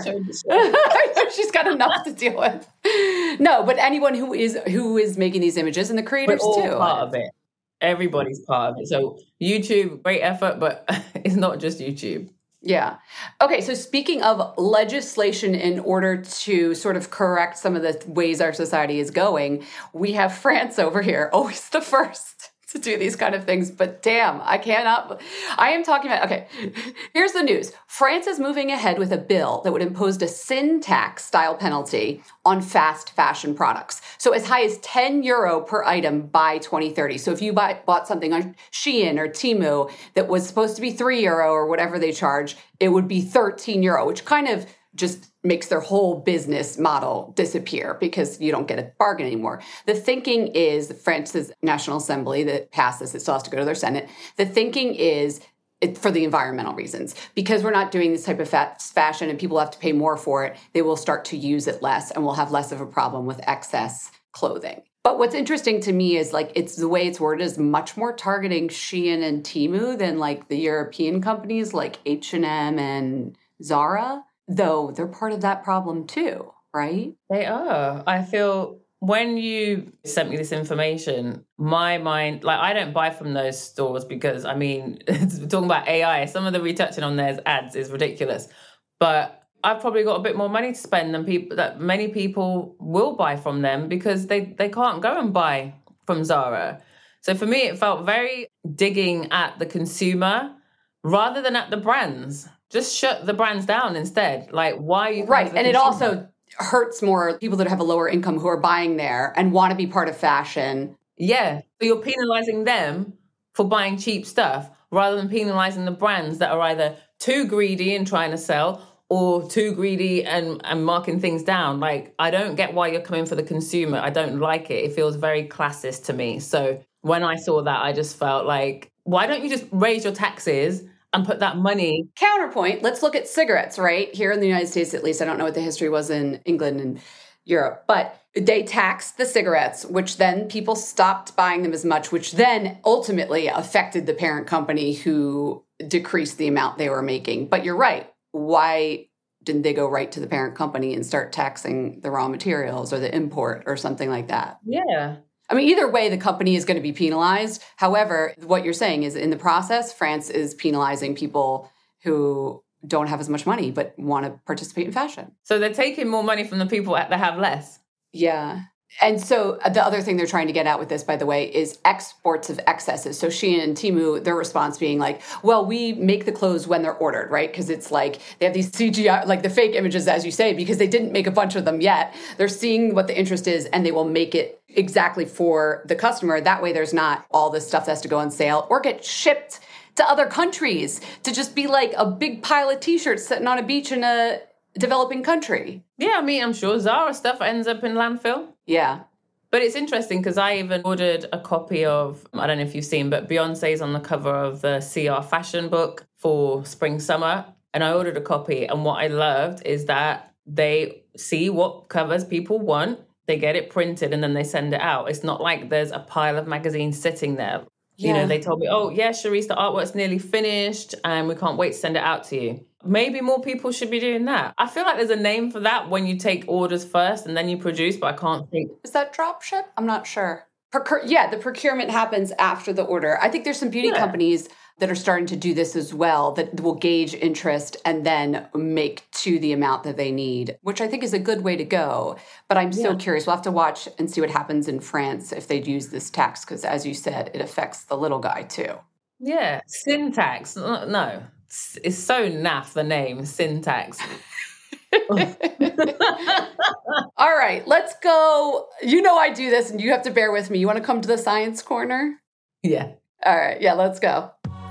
She's got enough to deal with. No, but anyone who is who is making these images, and the creators We're all too. part of it. Everybody's part of it. So YouTube, great effort, but it's not just YouTube. Yeah. Okay, so speaking of legislation in order to sort of correct some of the ways our society is going, we have France over here, always the first to do these kind of things. But damn, I cannot, I am talking about, okay, here's the news. France is moving ahead with a bill that would impose a sin tax style penalty on fast fashion products. So as high as ten euro per item by twenty thirty. So if you buy, bought something on Shein or Temu that was supposed to be three euro or whatever they charge, it would be thirteen euro, which kind of just makes their whole business model disappear because you don't get a bargain anymore. The thinking is, France's National Assembly that passed this, it still has to go to their Senate. The thinking is it, for the environmental reasons. Because we're not doing this type of fast fashion and people have to pay more for it, they will start to use it less and we'll have less of a problem with excess clothing. But what's interesting to me is like it's the way it's worded is much more targeting Shein and Temu than like the European companies like H and M and Zara. Though they're part of that problem too, right? They are. I feel when you sent me this information, my mind, like I don't buy from those stores because, I mean, talking about A I, some of the retouching on their ads is ridiculous. But I've probably got a bit more money to spend than people that many people will buy from them because they, they can't go and buy from Zara. So for me, it felt very digging at the consumer rather than at the brands. Just shut the brands down instead. Like, why are you... Right, and it also hurts more people that have a lower income who are buying there and want to be part of fashion. Yeah, so you're penalizing them for buying cheap stuff rather than penalizing the brands that are either too greedy and trying to sell or too greedy and, and marking things down. Like, I don't get why you're coming for the consumer. I don't like it. It feels very classist to me. So when I saw that, I just felt like, why don't you just raise your taxes and put that money... Counterpoint, let's look at cigarettes, right? Here in the United States, at least, I don't know what the history was in England and Europe, but they taxed the cigarettes, which then people stopped buying them as much, which then ultimately affected the parent company who decreased the amount they were making. But you're right. Why didn't they go right to the parent company and start taxing the raw materials or the import or something like that? Yeah. I mean, either way, the company is going to be penalized. However, what you're saying is in the process, France is penalizing people who don't have as much money but want to participate in fashion. So they're taking more money from the people that have less. Yeah. And so the other thing they're trying to get at with this, by the way, is exports of excesses. So Shein and Temu, their response being like, well, we make the clothes when they're ordered, right? Because it's like they have these C G I, like the fake images, as you say, because they didn't make a bunch of them yet. They're seeing what the interest is and they will make it exactly for the customer. That way there's not all this stuff that has to go on sale or get shipped to other countries to just be like a big pile of T-shirts sitting on a beach in a developing country. Yeah, I mean, I'm sure Zara stuff ends up in landfill. Yeah. But it's interesting because I even ordered a copy of, I don't know if you've seen, but Beyonce's on the cover of the C R fashion book for spring, summer. And I ordered a copy. And what I loved is that they see what covers people want, they get it printed, and then they send it out. It's not like there's a pile of magazines sitting there. Yeah. You know, they told me, oh, yeah, Charisse, the artwork's nearly finished and we can't wait to send it out to you. Maybe more people should be doing that. I feel like there's a name for that when you take orders first and then you produce, but I can't think. Is that drop ship? I'm not sure. Procure- yeah, the procurement happens after the order. I think there's some beauty yeah. companies that are starting to do this as well that will gauge interest and then make to the amount that they need, which I think is a good way to go. But I'm so yeah. curious. We'll have to watch and see what happens in France if they use this tax, because as you said, it affects the little guy too. Yeah, syntax. No, it's so naff, the name, syntax. All right, let's go. You know I do this and you have to bear with me. You want to come to the science corner? Yeah. All right, yeah, let's go.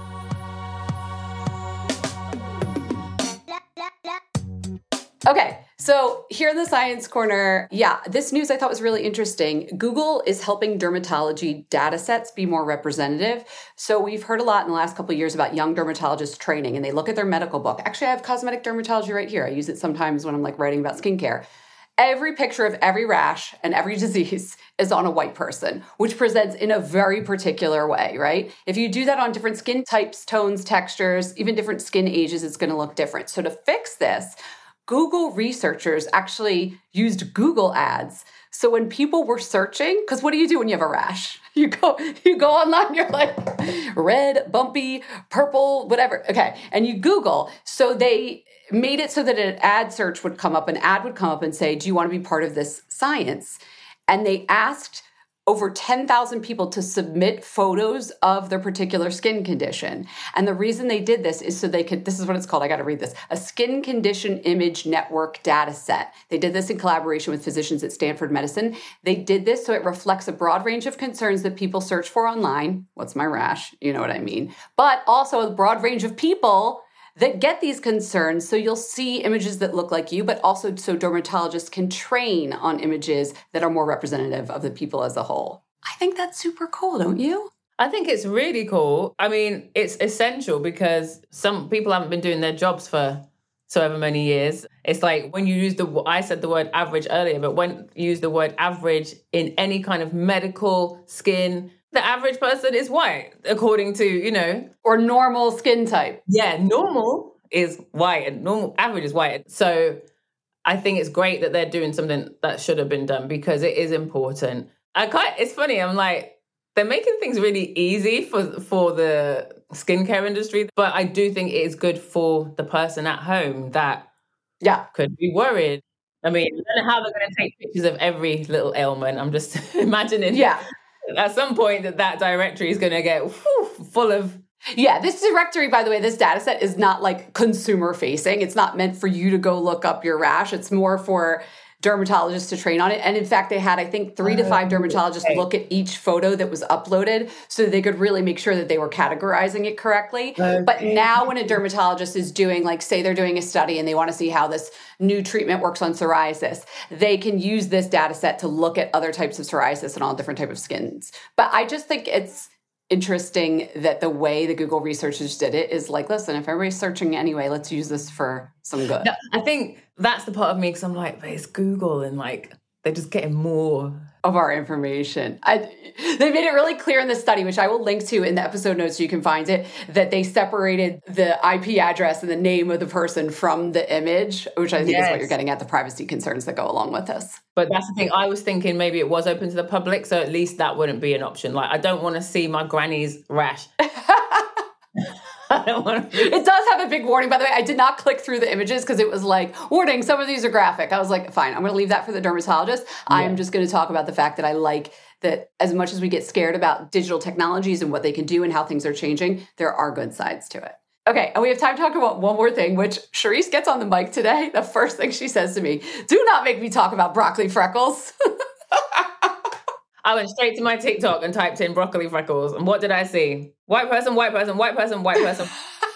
Okay, so here in the Science Corner, yeah, this news I thought was really interesting. Google is helping dermatology data sets be more representative. So we've heard a lot in the last couple of years about young dermatologists training, and they look at their medical book. Actually, I have cosmetic dermatology right here. I use it sometimes when I'm like writing about skincare. Every picture of every rash and every disease is on a white person, which presents in a very particular way, right? If you do that on different skin types, tones, textures, even different skin ages, it's going to look different. So to fix this, Google researchers actually used Google ads. So when people were searching, because what do you do when you have a rash? You go, you go online, you're like red, bumpy, purple, whatever. Okay, and you Google. So they made it so that an ad search would come up, an ad would come up and say, do you want to be part of this science? And they asked over ten thousand people to submit photos of their particular skin condition. And the reason they did this is so they could, this is what it's called, I got to read this, a skin condition image network data set. They did this in collaboration with physicians at Stanford Medicine. They did this so it reflects a broad range of concerns that people search for online. What's my rash? You know what I mean. But also a broad range of people that get these concerns, so you'll see images that look like you, but also so dermatologists can train on images that are more representative of the people as a whole. I think that's super cool, don't you? I think it's really cool. I mean, it's essential because some people haven't been doing their jobs for so ever many years. It's like when you use the, I said the word average earlier, but when you use the word average in any kind of medical skin, the average person is white, according to, you know. Or normal skin type. Yeah, normal is white and normal average is white. So I think it's great that they're doing something that should have been done because it is important. I can't, it's funny, I'm like, they're making things really easy for, for the skincare industry, but I do think it is good for the person at home that Yeah. could be worried. I mean, I don't know how they're going to take pictures of every little ailment. I'm just imagining yeah. at some point that that directory is going to get whew, full of... Yeah, this directory, by the way, this data set is not like consumer facing. It's not meant for you to go look up your rash. It's more for dermatologists to train on it. And in fact, they had, I think, three to five dermatologists okay. look at each photo that was uploaded so they could really make sure that they were categorizing it correctly. Okay. But now when a dermatologist is doing, like, say they're doing a study and they want to see how this new treatment works on psoriasis, they can use this data set to look at other types of psoriasis and all different types of skins. But I just think it's interesting that the way the Google researchers did it is like, listen, if everybody's searching anyway, let's use this for some good. No, I think that's the part of me because I'm like, but it's Google and like they're just getting more of our information. I, they made it really clear in the study, which I will link to in the episode notes so you can find it, that they separated the I P address and the name of the person from the image, which I think yes. is what you're getting at, the privacy concerns that go along with this. But that's the thing. I was thinking maybe it was open to the public, so at least that wouldn't be an option. Like, I don't want to see my granny's rash. I don't want to. It does have a big warning, by the way. I did not click through the images because it was like, warning, some of these are graphic. I was like, fine, I'm going to leave that for the dermatologist. Yeah. I'm just going to talk about the fact that I like that as much as we get scared about digital technologies and what they can do and how things are changing, there are good sides to it. Okay, and we have time to talk about one more thing, which Charisse gets on the mic today. The first thing she says to me, do not make me talk about broccoli freckles. I went straight to my TikTok and typed in broccoli freckles. And what did I see? White person, white person, white person, white person.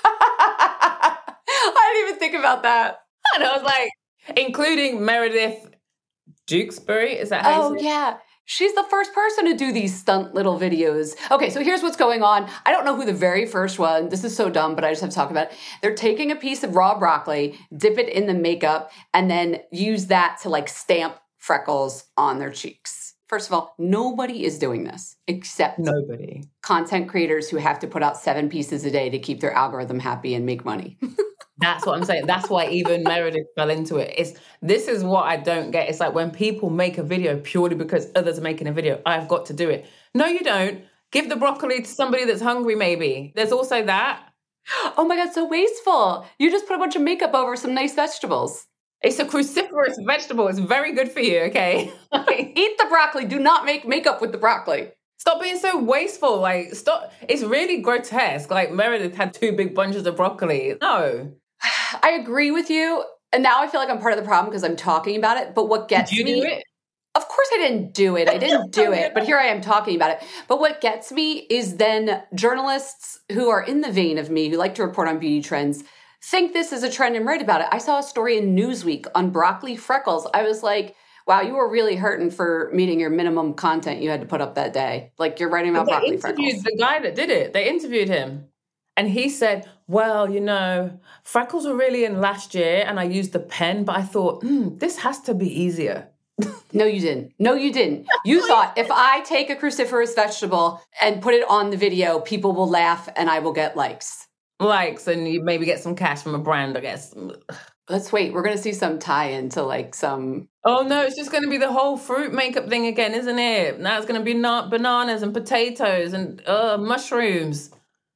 I didn't even think about that. And I was like, including Meredith Dewksbury. Is that how Oh, you say yeah. She's the first person to do these stunt little videos. Okay, so here's what's going on. I don't know who the very first one. This is so dumb, but I just have to talk about it. They're taking a piece of raw broccoli, dip it in the makeup, and then use that to like stamp freckles on their cheeks. First of all, nobody is doing this except nobody. Content creators who have to put out seven pieces a day to keep their algorithm happy and make money. That's what I'm saying. That's why even Meredith fell into it. It's this is what I don't get. It's like when people make a video purely because others are making a video, I've got to do it. No, you don't. Give the broccoli to somebody that's hungry, maybe. There's also that. Oh my God, so wasteful. You just put a bunch of makeup over some nice vegetables. It's a cruciferous vegetable. It's very good for you, okay? Eat the broccoli. Do not make makeup with the broccoli. Stop being so wasteful. Like, stop. It's really grotesque. Like, Meredith had two big bunches of broccoli. No. I agree with you. And now I feel like I'm part of the problem because I'm talking about it. But what gets Did you me... do it? Of course I didn't do it. I didn't do it. But here I am talking about it. But what gets me is then journalists who are in the vein of me, who like to report on beauty trends, think this is a trend and write about it. I saw a story in Newsweek on broccoli freckles. I was like, wow, you were really hurting for meeting your minimum content you had to put up that day. Like, you're writing about broccoli freckles. They interviewed the guy that did it. They interviewed him. And he said, well, you know, freckles were really in last year and I used the pen, but I thought, hmm, this has to be easier. No, you didn't. No, you didn't. You thought if I take a cruciferous vegetable and put it on the video, people will laugh and I will get likes. Likes, and you maybe get some cash from a brand, I guess. Let's wait. We're going to see some tie-in to like some... Oh, no, it's just going to be the whole fruit makeup thing again, isn't it? Now it's going to be not bananas and potatoes and uh, mushrooms.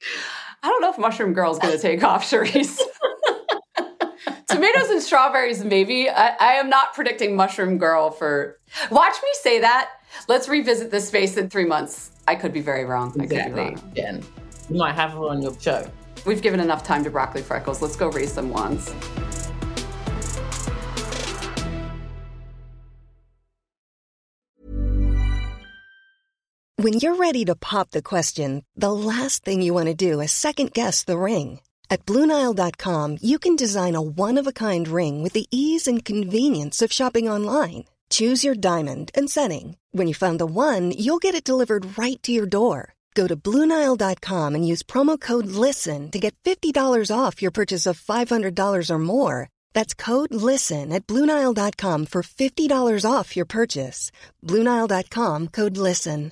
I don't know if Mushroom Girl's going to take off, Charisse. Tomatoes and strawberries, maybe. I, I am not predicting Mushroom Girl for... Watch me say that. Let's revisit this space in three months. I could be very wrong. Exactly. I could be wrong. Jen, you might have her on your show. We've given enough time to broccoli freckles. Let's go raise some wands. When you're ready to pop the question, the last thing you want to do is second-guess the ring. At Blue Nile dot com, you can design a one-of-a-kind ring with the ease and convenience of shopping online. Choose your diamond and setting. When you find the one, you'll get it delivered right to your door. Go to Blue Nile dot com and use promo code LISTEN to get fifty dollars off your purchase of five hundred dollars or more. That's code LISTEN at Blue Nile dot com for fifty dollars off your purchase. Blue Nile dot com, code LISTEN.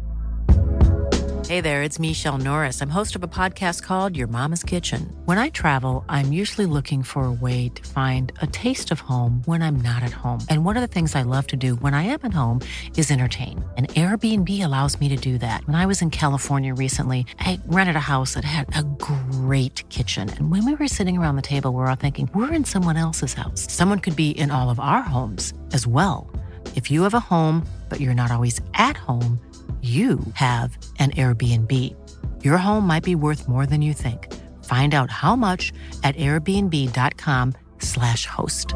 Hey there, it's Michelle Norris. I'm host of a podcast called Your Mama's Kitchen. When I travel, I'm usually looking for a way to find a taste of home when I'm not at home. And one of the things I love to do when I am at home is entertain. And Airbnb allows me to do that. When I was in California recently, I rented a house that had a great kitchen. And when we were sitting around the table, we were all thinking, we're in someone else's house. Someone could be in all of our homes as well. If you have a home, but you're not always at home, you have an Airbnb. Your home might be worth more than you think. Find out how much at airbnb.com slash host.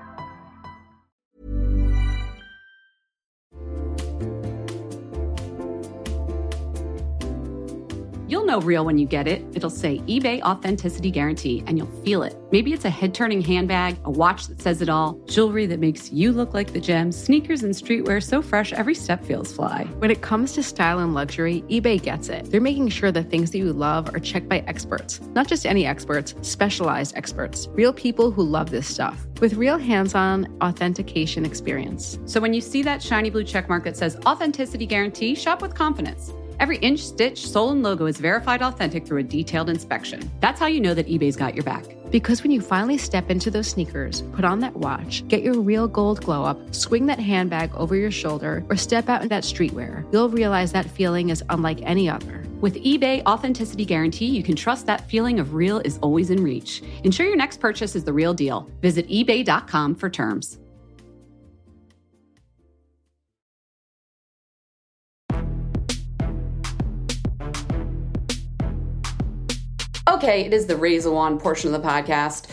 You'll know real when you get it. It'll say eBay Authenticity Guarantee, and you'll feel it. Maybe it's a head-turning handbag, a watch that says it all, jewelry that makes you look like the gem, sneakers and streetwear so fresh every step feels fly. When it comes to style and luxury, eBay gets it. They're making sure the things that you love are checked by experts. Not just any experts, specialized experts. Real people who love this stuff. With real hands-on authentication experience. So when you see that shiny blue checkmark that says Authenticity Guarantee, shop with confidence. Every inch, stitch, sole, and logo is verified authentic through a detailed inspection. That's how you know that eBay's got your back. Because when you finally step into those sneakers, put on that watch, get your real gold glow up, swing that handbag over your shoulder, or step out in that streetwear, you'll realize that feeling is unlike any other. With eBay Authenticity Guarantee, you can trust that feeling of real is always in reach. Ensure your next purchase is the real deal. Visit ebay dot com for terms. Okay, it is the Raise a Wand portion of the podcast.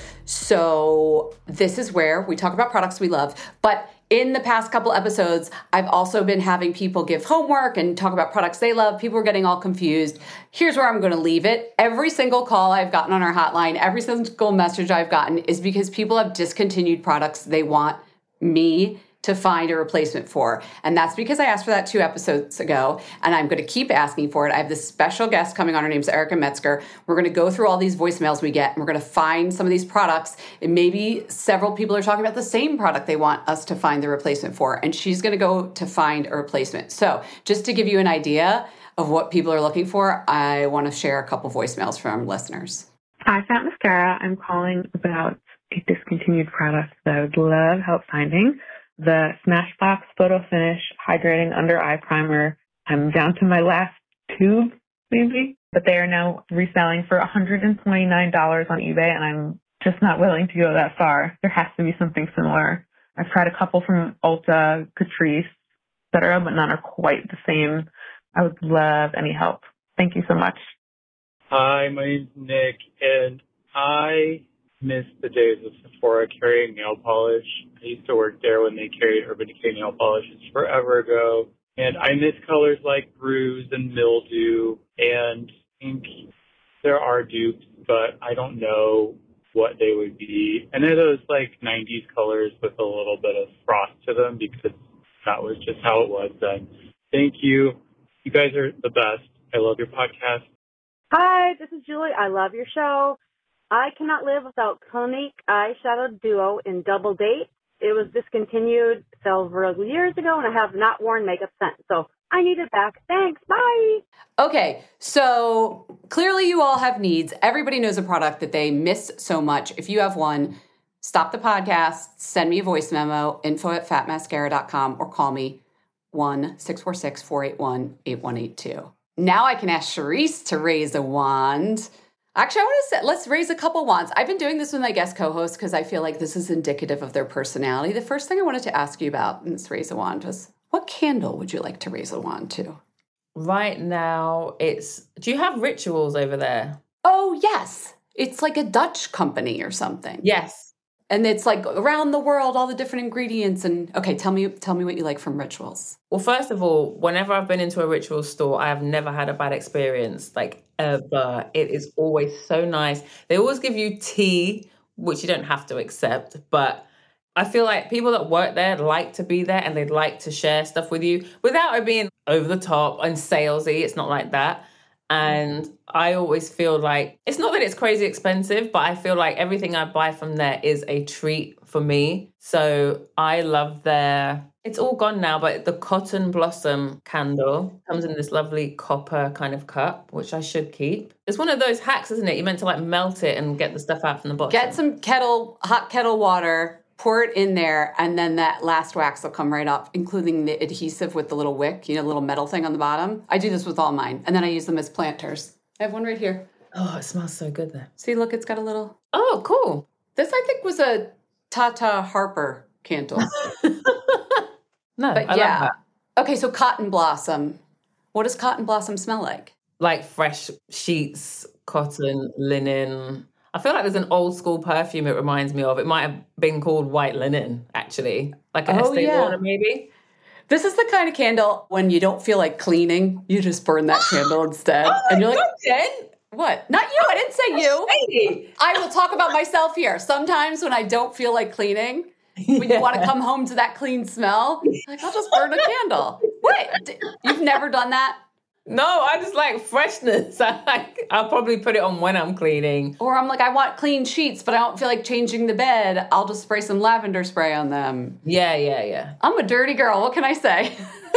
So this is where we talk about products we love. But in the past couple episodes, I've also been having people give homework and talk about products they love. People are getting all confused. Here's where I'm going to leave it. Every single call I've gotten on our hotline, every single message I've gotten is because people have discontinued products they want me to find a replacement for. And that's because I asked for that two episodes ago, and I'm going to keep asking for it. I have this special guest coming on. Her name's Erica Metzger. We're going to go through all these voicemails we get, and we're going to find some of these products. And maybe several people are talking about the same product they want us to find the replacement for. And she's going to go to find a replacement. So just to give you an idea of what people are looking for, I want to share a couple voicemails from listeners. Hi, Fat Mascara. I'm calling about a discontinued product that I would love help finding. The Smashbox Photo Finish Hydrating Under Eye Primer. I'm down to my last tube, maybe, but they are now reselling for one hundred twenty-nine dollars on eBay, and I'm just not willing to go that far. There has to be something similar. I've tried a couple from Ulta, Catrice, et cetera, but none are quite the same. I would love any help. Thank you so much. Hi, my name's Nick, and I miss the days of Sephora carrying nail polish. I used to work there when they carried Urban Decay nail polishes forever ago. And I miss colors like bruise and mildew, and I think there are dupes, but I don't know what they would be. And they're those like nineties colors with a little bit of frost to them because that was just how it was then. Thank you. You guys are the best. I love your podcast. Hi, this is Julie. I love your show. I cannot live without Clinique Eyeshadow Duo in Double Date. It was discontinued several years ago, and I have not worn makeup since. So I need it back. Thanks. Bye. Okay, so clearly you all have needs. Everybody knows a product that they miss so much. If you have one, stop the podcast, send me a voice memo, info at fat mascara dot com, or call me one six four six, four eight one, eight one eight two. Now I can ask Charisse to raise a wand. Actually, I want to say, let's raise a couple wands. I've been doing this with my guest co-host because I feel like this is indicative of their personality. The first thing I wanted to ask you about in this raise a wand was, what candle would you like to raise a wand to? Right now, it's... Do you have Rituals over there? Oh, yes. It's like a Dutch company or something. Yes. And it's like around the world, all the different ingredients. And okay, tell me tell me what you like from Rituals. Well, first of all, whenever I've been into a Rituals store, I have never had a bad experience, like ever. It is always so nice. They always give you tea, which you don't have to accept. But I feel like people that work there like to be there and they'd like to share stuff with you without it being over the top and salesy. It's not like that. And I always feel like, it's not that it's crazy expensive, but I feel like everything I buy from there is a treat for me. So I love their, it's all gone now, but the Cotton Blossom candle comes in this lovely copper kind of cup, which I should keep. It's one of those hacks, isn't it? You're meant to like melt it and get the stuff out from the bottom. Get some kettle, hot kettle water, pour it in there, and then that last wax will come right off, including the adhesive with the little wick, you know, little metal thing on the bottom. I do this with all mine, and then I use them as planters. I have one right here. Oh, it smells so good there. See, look, it's got a little... Oh, cool. This, I think, was a Tata Harper candle. No, but I yeah. love that. Okay, so Cotton Blossom. What does Cotton Blossom smell like? Like fresh sheets, cotton, linen. I feel like there's an old school perfume it reminds me of. It might have been called White Linen, actually. Like a Oh, Estee yeah. Lauder, maybe. This is the kind of candle when you don't feel like cleaning, you just burn that candle instead. Oh and you're like, God, Jen. what? Not you. I didn't say you. Lady. I will talk about myself here. Sometimes when I don't feel like cleaning, when you want to come home to that clean smell, like, I'll just burn a candle. What? D- You've never done that? No, I just like freshness. I like, I'll probably put it on when I'm cleaning. Or I'm like, I want clean sheets, but I don't feel like changing the bed. I'll just spray some lavender spray on them. Yeah, yeah, yeah. I'm a dirty girl. What can I say?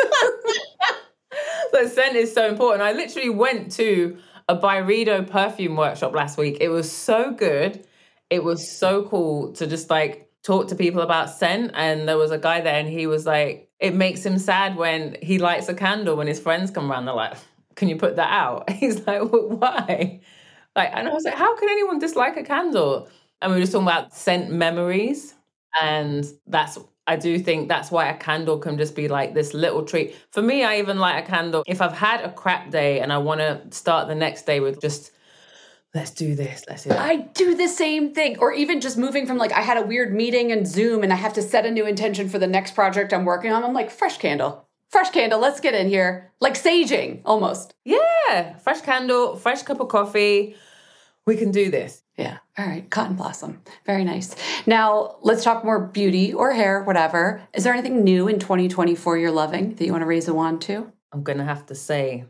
The scent is so important. I literally went to a Byredo perfume workshop last week. It was so good. It was so cool to just like talk to people about scent. And there was a guy there and he was like, it makes him sad when he lights a candle when his friends come around. They're like, can you put that out? He's like, well, why? Like, and I was like, how can anyone dislike a candle? And we were just talking about scent memories. And that's, I do think that's why a candle can just be like this little treat. For me, I even light a candle if I've had a crap day and I want to start the next day with just, let's do this, let's do that. I do the same thing. Or even just moving from like, I had a weird meeting in Zoom and I have to set a new intention for the next project I'm working on. I'm like, fresh candle, fresh candle, let's get in here. Like saging, almost. Yeah, fresh candle, fresh cup of coffee. We can do this. Yeah. All right. Cotton Blossom. Very nice. Now, let's talk more beauty or hair, whatever. Is there anything new in twenty twenty-four you're loving that you want to raise a wand to? I'm going to have to say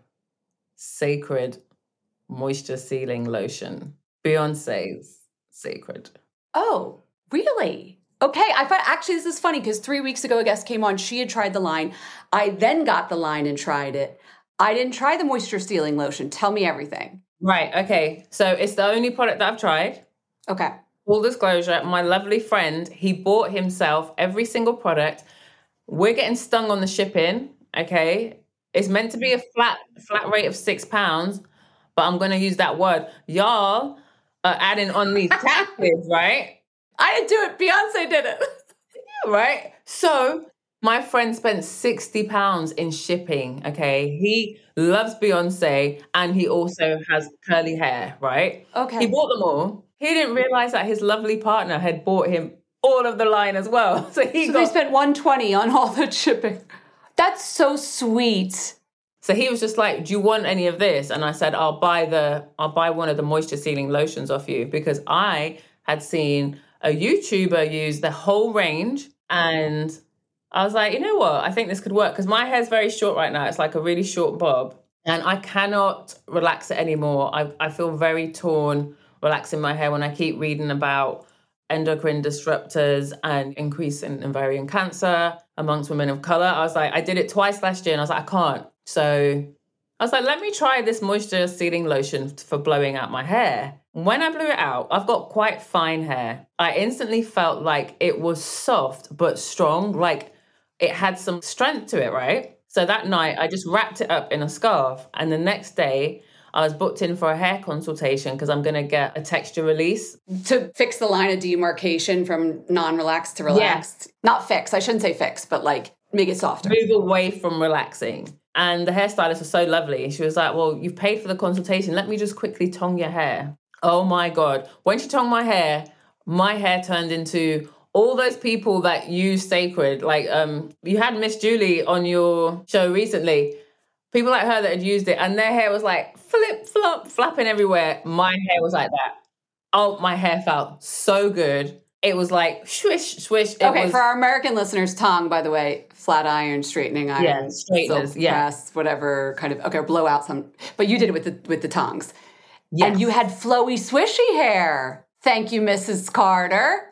Sacred Moisture Sealing Lotion. Beyonce's Sacred. Oh, really? Okay. I find actually this is funny because three weeks ago a guest came on. She had tried the line. I then got the line and tried it. I didn't try the moisture sealing lotion. Tell me everything. Right. Okay. So it's the only product that I've tried. Okay. Full disclosure, my lovely friend, he bought himself every single product. We're getting stung on the shipping. Okay. It's meant to be a flat, flat rate of six pounds, but I'm going to use that word. Y'all are adding on these taxes, right? I didn't do it. Beyonce did it. Yeah, right. So my friend spent sixty pounds in shipping, okay? He loves Beyonce and he also has curly hair, right? Okay. He bought them all. He didn't realize that his lovely partner had bought him all of the line as well. So he so got... they spent one hundred twenty dollars on all the shipping. That's so sweet. So he was just like, do you want any of this? And I said, I'll buy the, I'll buy one of the moisture sealing lotions off you because I had seen a YouTuber use the whole range and I was like, you know what? I think this could work because my hair's very short right now. It's like a really short bob and I cannot relax it anymore. I, I feel very torn relaxing my hair when I keep reading about endocrine disruptors and increase in ovarian cancer amongst women of color. I was like, I did it twice last year and I was like, I can't. So I was like, let me try this moisture sealing lotion for blowing out my hair. When I blew it out, I've got quite fine hair. I instantly felt like it was soft but strong, like it had some strength to it, right? So that night, I just wrapped it up in a scarf. And the next day, I was booked in for a hair consultation because I'm going to get a texture release. To fix the line of demarcation from non-relaxed to relaxed. Yeah. Not fix, I shouldn't say fix, but like make it softer. Move away from relaxing. And the hairstylist was so lovely. She was like, well, you've paid for the consultation. Let me just quickly tongue your hair. Oh my God. When she tongued my hair, my hair turned into all those people that use Sacred. Like um, you had Miss Julie on your show recently. People like her that had used it and their hair was like flip, flop, flapping everywhere. My hair was like that. Oh, my hair felt so good. It was like swish, swish. It okay, was... for our American listeners, tongue, by the way, flat iron, straightening iron, yeah, straighteners, silk yeah. press, whatever kind of, okay, blow out some, but you did it with the with the tongs. Yes. And you had flowy, swishy hair. Thank you, Missus Carter.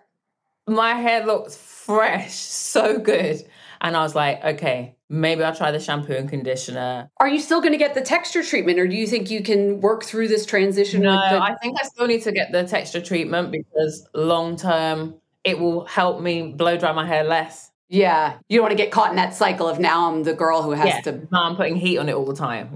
My hair looked fresh, so good. And I was like, okay, maybe I'll try the shampoo and conditioner. Are you still going to get the texture treatment or do you think you can work through this transition? No, with the- I think I still need to get the texture treatment because long term, it will help me blow dry my hair less. Yeah. You don't want to get caught in that cycle of now I'm the girl who has yeah. to... Now I'm putting heat on it all the time. Yeah.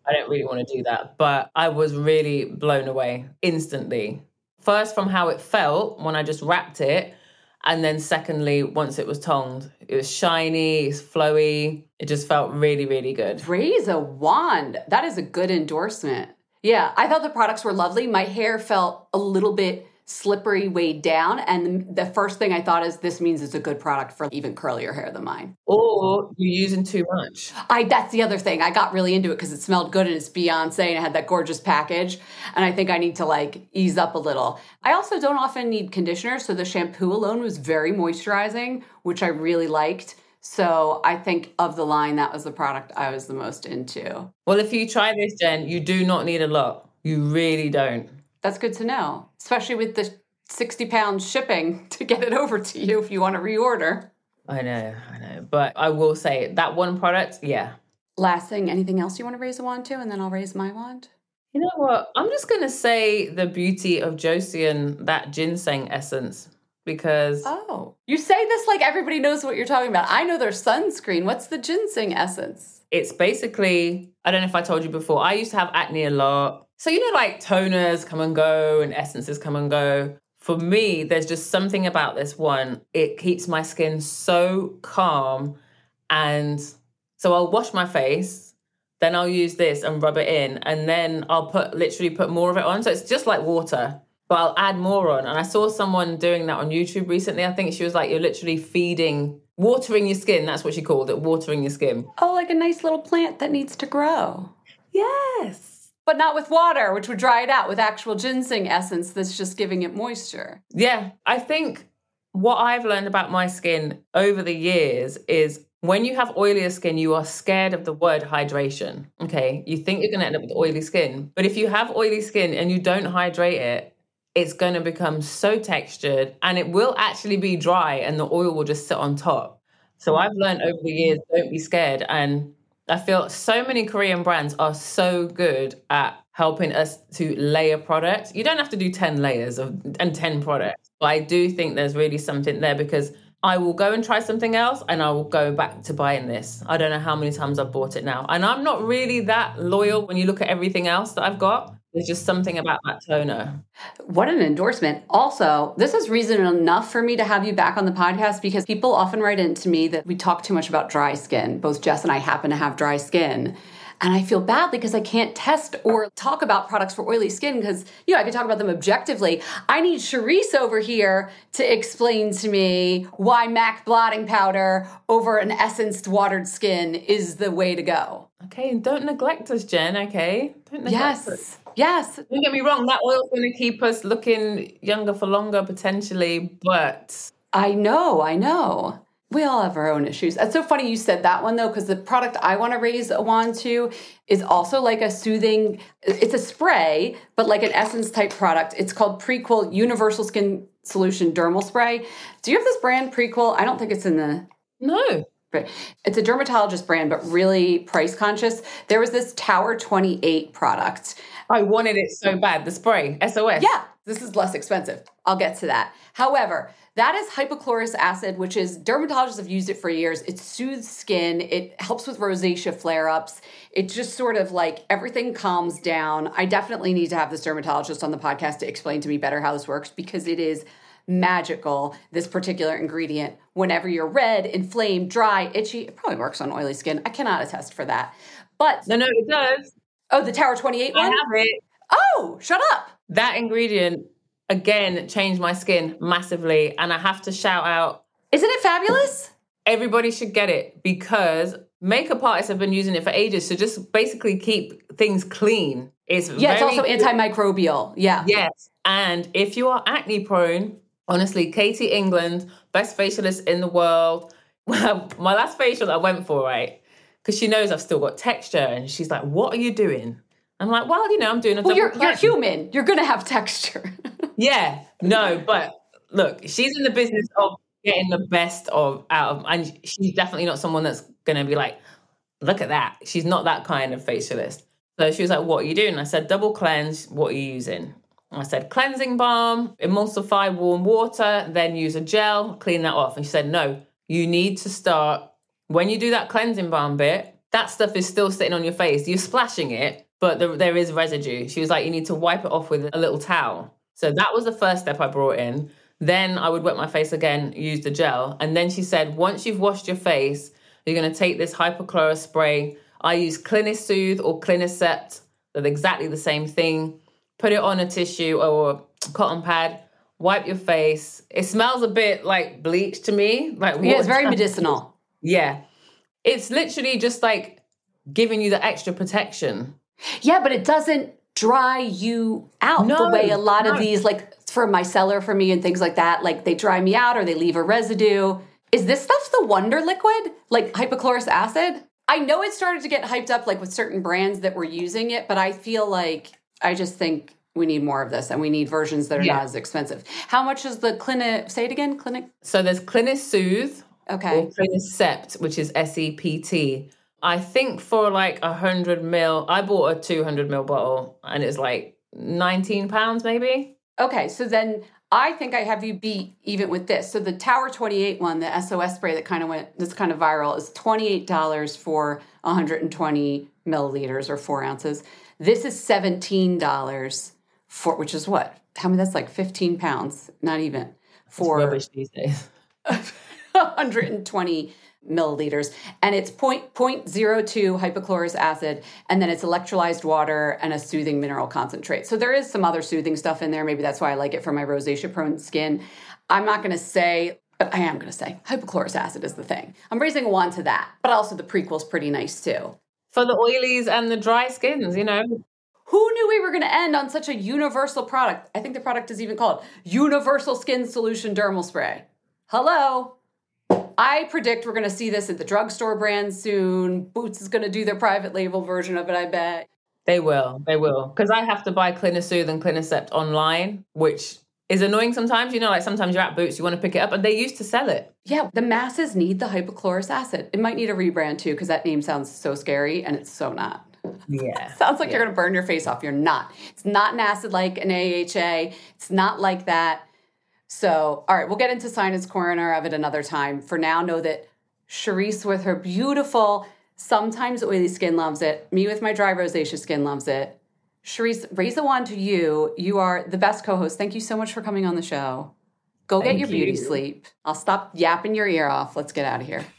I don't really want to do that. But I was really blown away instantly. First, from how it felt when I just wrapped it. And then secondly, once it was tongued, it was shiny, it's flowy. It just felt really, really good. Raise a wand. That is a good endorsement. Yeah, I thought the products were lovely. My hair felt a little bit slippery, weighed down. And the first thing I thought is this means it's a good product for even curlier hair than mine. Or you're using too much. I That's the other thing. I got really into it because it smelled good and it's Beyonce and it had that gorgeous package. And I think I need to like ease up a little. I also don't often need conditioner. So the shampoo alone was very moisturizing, which I really liked. So I think of the line, that was the product I was the most into. Well, if you try this, Jen, you do not need a lot. You really don't. That's good to know, especially with the sixty pounds shipping to get it over to you if you want to reorder. I know, I know. But I will say that one product, yeah. Last thing, anything else you want to raise a wand to? And then I'll raise my wand. You know what? I'm just going to say the beauty of Joseon, that ginseng essence, because... Oh, you say this like everybody knows what you're talking about. I know their sunscreen. What's the ginseng essence? It's basically, I don't know if I told you before, I used to have acne a lot. So, you know, like toners come and go and essences come and go. For me, there's just something about this one. It keeps my skin so calm. And so I'll wash my face, then I'll use this and rub it in. And then I'll put literally put more of it on. So it's just like water, but I'll add more on. And I saw someone doing that on YouTube recently. I think she was like, you're literally feeding, watering your skin. That's what she called it, watering your skin. Oh, like a nice little plant that needs to grow. Yes. But not with water, which would dry it out, with actual ginseng essence that's just giving it moisture. Yeah, I think what I've learned about my skin over the years is when you have oilier skin, you are scared of the word hydration, okay? You think you're going to end up with oily skin. But if you have oily skin and you don't hydrate it, it's going to become so textured and it will actually be dry and the oil will just sit on top. So I've learned over the years, don't be scared. And I feel so many Korean brands are so good at helping us to layer products. You don't have to do ten layers of and ten products. But I do think there's really something there because I will go and try something else and I will go back to buying this. I don't know how many times I've bought it now. And I'm not really that loyal when you look at everything else that I've got. There's just something about that toner. What an endorsement. Also, this is reason enough for me to have you back on the podcast because people often write into me that we talk too much about dry skin. Both Jess and I happen to have dry skin. And I feel badly because I can't test or talk about products for oily skin because, you know, I can talk about them objectively. I need Charisse over here to explain to me why MAC blotting powder over an essenced watered skin is the way to go. Okay, and don't neglect us, Jen, okay? Don't neglect yes. us. Yes. Don't get me wrong, that oil's going to keep us looking younger for longer, potentially, but... I know, I know. We all have our own issues. It's so funny you said that one, though, because the product I want to raise a wand to is also like a soothing... It's a spray, but like an essence-type product. It's called Prequel Universal Skin Solution Dermal Spray. Do you have this brand, Prequel? I don't think it's in the... No. It's a dermatologist brand, but really price conscious. There was this Tower twenty-eight product. I wanted it so bad. The spray, S O S. Yeah, this is less expensive. I'll get to that. However, that is hypochlorous acid, which is, dermatologists have used it for years. It soothes skin. It helps with rosacea flare-ups. It just sort of like everything calms down. I definitely need to have this dermatologist on the podcast to explain to me better how this works because it is magical, this particular ingredient. Whenever you're red, inflamed, dry, itchy, it probably works on oily skin. I cannot attest for that. But no, no, it does. Oh, the Tower twenty-eight one? I have it. Oh, shut up. That ingredient, again, changed my skin massively. And I have to shout out. Isn't it fabulous? Everybody should get it because makeup artists have been using it for ages to just basically keep things clean. It's yeah, very it's also antimicrobial. Yeah. Yes. And if you are acne prone, honestly, Katie England, best facialist in the world. Well, my last facial that I went for, right? Because she knows I've still got texture. And she's like, what are you doing? I'm like, well, you know, I'm doing a well, double you're, cleanse. you're human. You're going to have texture. Yeah. No, but look, she's in the business of getting the best of out of, and she's definitely not someone that's going to be like, look at that. She's not that kind of facialist. So she was like, what are you doing? I said, double cleanse. What are you using? I said, cleansing balm, emulsify warm water, then use a gel, clean that off. And she said, no, you need to start, when you do that cleansing balm bit, that stuff is still sitting on your face. You're splashing it, but the, there is residue. She was like, you need to wipe it off with a little towel. So that was the first step I brought in. Then I would wet my face again, use the gel. And then she said, once you've washed your face, you're going to take this hypochlorous spray. I use Clinisoothe or Clinisept. They're exactly the same thing. Put it on a tissue or a cotton pad. Wipe your face. It smells a bit like bleach to me. Like yeah, it's very medicinal. Yeah. It's literally just like giving you the extra protection. Yeah, but it doesn't dry you out no, the way a lot no. of these, like for micellar for me and things like that, like they dry me out or they leave a residue. Is this stuff the wonder liquid? Like hypochlorous acid? I know it started to get hyped up like with certain brands that were using it, but I feel like I just think we need more of this and we need versions that are yeah. not as expensive. How much is the Clinic, say it again, Clinic? So there's Clinisoothe okay. or Clinisept, which is S E P T. I think for like a hundred mil, I bought a two hundred mil bottle and it's like nineteen pounds maybe. Okay, so then I think I have you beat even with this. So the Tower twenty-eight one, the S O S spray that kind of went, that's kind of viral, is twenty-eight dollars for one hundred twenty milliliters or four ounces. This is seventeen dollars for, which is what? How many? That's like fifteen pounds, not even. For rubbish these days. one hundred twenty milliliters, and it's point point zero two hypochlorous acid, and then it's electrolyzed water and a soothing mineral concentrate. So there is some other soothing stuff in there. Maybe that's why I like it for my rosacea-prone skin. I'm not going to say, but I am going to say hypochlorous acid is the thing. I'm raising a wand to that, but also the prequel's pretty nice too. For the oilies and the dry skins, you know. Who knew we were going to end on such a universal product? I think the product is even called Universal Skin Solution Dermal Spray. Hello. I predict we're going to see this at the drugstore brand soon. Boots is going to do their private label version of it, I bet. They will. They will. Because I have to buy Clinisoothe and Clinisept online, which is annoying sometimes. You know, like sometimes you're at Boots, you want to pick it up, and they used to sell it. Yeah, the masses need the hypochlorous acid. It might need a rebrand, too, because that name sounds so scary, and it's so not. Yeah. Sounds like yeah. you're going to burn your face off. You're not. It's not an acid like an A H A. It's not like that. So, all right, we'll get into Science Corner of it another time. For now, know that Charisse with her beautiful, sometimes oily skin loves it. Me with my dry rosacea skin loves it. Charisse, raise the wand to you. You are the best co-host. Thank you so much for coming on the show. Go Thank get your you. beauty sleep. I'll stop yapping your ear off. Let's get out of here.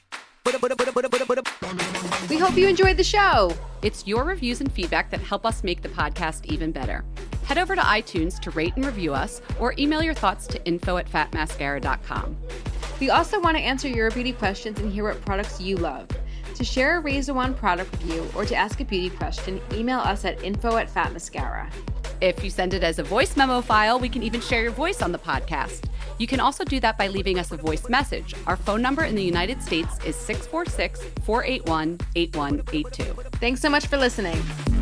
We hope you enjoyed the show. It's your reviews and feedback that help us make the podcast even better. Head over to iTunes to rate and review us, or email your thoughts to info at fat mascara dot com. We also want to answer your beauty questions and hear what products you love. To share a Raise a Wand product review or to ask a beauty question, email us at info at fat mascara. If you send it as a voice memo file, we can even share your voice on the podcast. You can also do that by leaving us a voice message. Our phone number in the United States is six four six, four eight one, eight one eight two. Thanks so much for listening.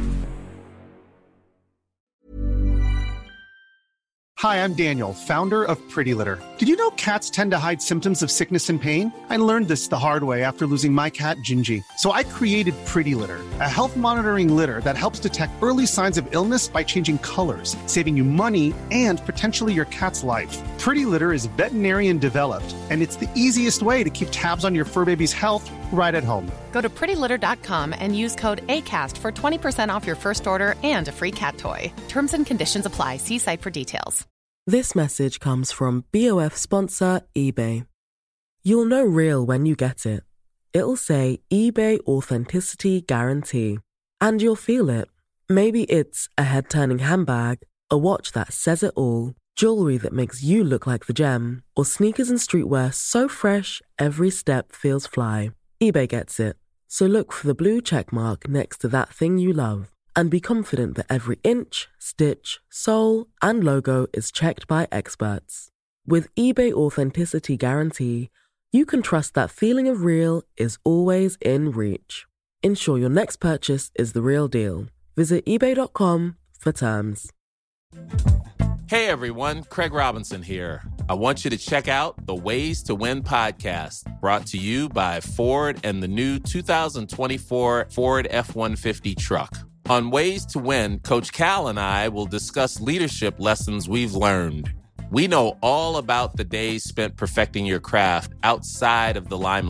Hi, I'm Daniel, founder of Pretty Litter. Did you know cats tend to hide symptoms of sickness and pain? I learned this the hard way after losing my cat, Gingy. So I created Pretty Litter, a health monitoring litter that helps detect early signs of illness by changing colors, saving you money and potentially your cat's life. Pretty Litter is veterinarian developed, and it's the easiest way to keep tabs on your fur baby's health right at home. Go to pretty litter dot com and use code ACAST for twenty percent off your first order and a free cat toy. Terms and conditions apply. See site for details. This message comes from B O F sponsor eBay. You'll know real when you get it. It'll say eBay Authenticity Guarantee. And you'll feel it. Maybe it's a head-turning handbag, a watch that says it all, jewelry that makes you look like the gem, or sneakers and streetwear so fresh every step feels fly. eBay gets it. So look for the blue check mark next to that thing you love. And be confident that every inch, stitch, sole, and logo is checked by experts. With eBay Authenticity Guarantee, you can trust that feeling of real is always in reach. Ensure your next purchase is the real deal. Visit ebay dot com for terms. Hey everyone, Craig Robinson here. I want you to check out the Ways to Win podcast, brought to you by Ford and the new two thousand twenty-four Ford F one fifty truck. On Ways to Win, Coach Cal and I will discuss leadership lessons we've learned. We know all about the days spent perfecting your craft outside of the limelight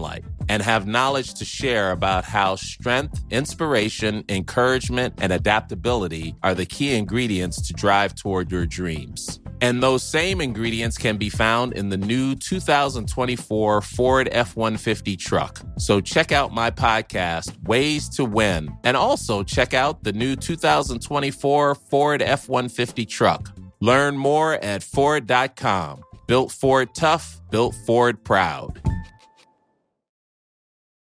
and have knowledge to share about how strength, inspiration, encouragement, and adaptability are the key ingredients to drive toward your dreams. And those same ingredients can be found in the new two thousand twenty-four Ford F one fifty truck. So check out my podcast, Ways to Win, and also check out the new two thousand twenty-four Ford F one fifty truck. Learn more at Ford dot com. Built Ford tough, built Ford proud.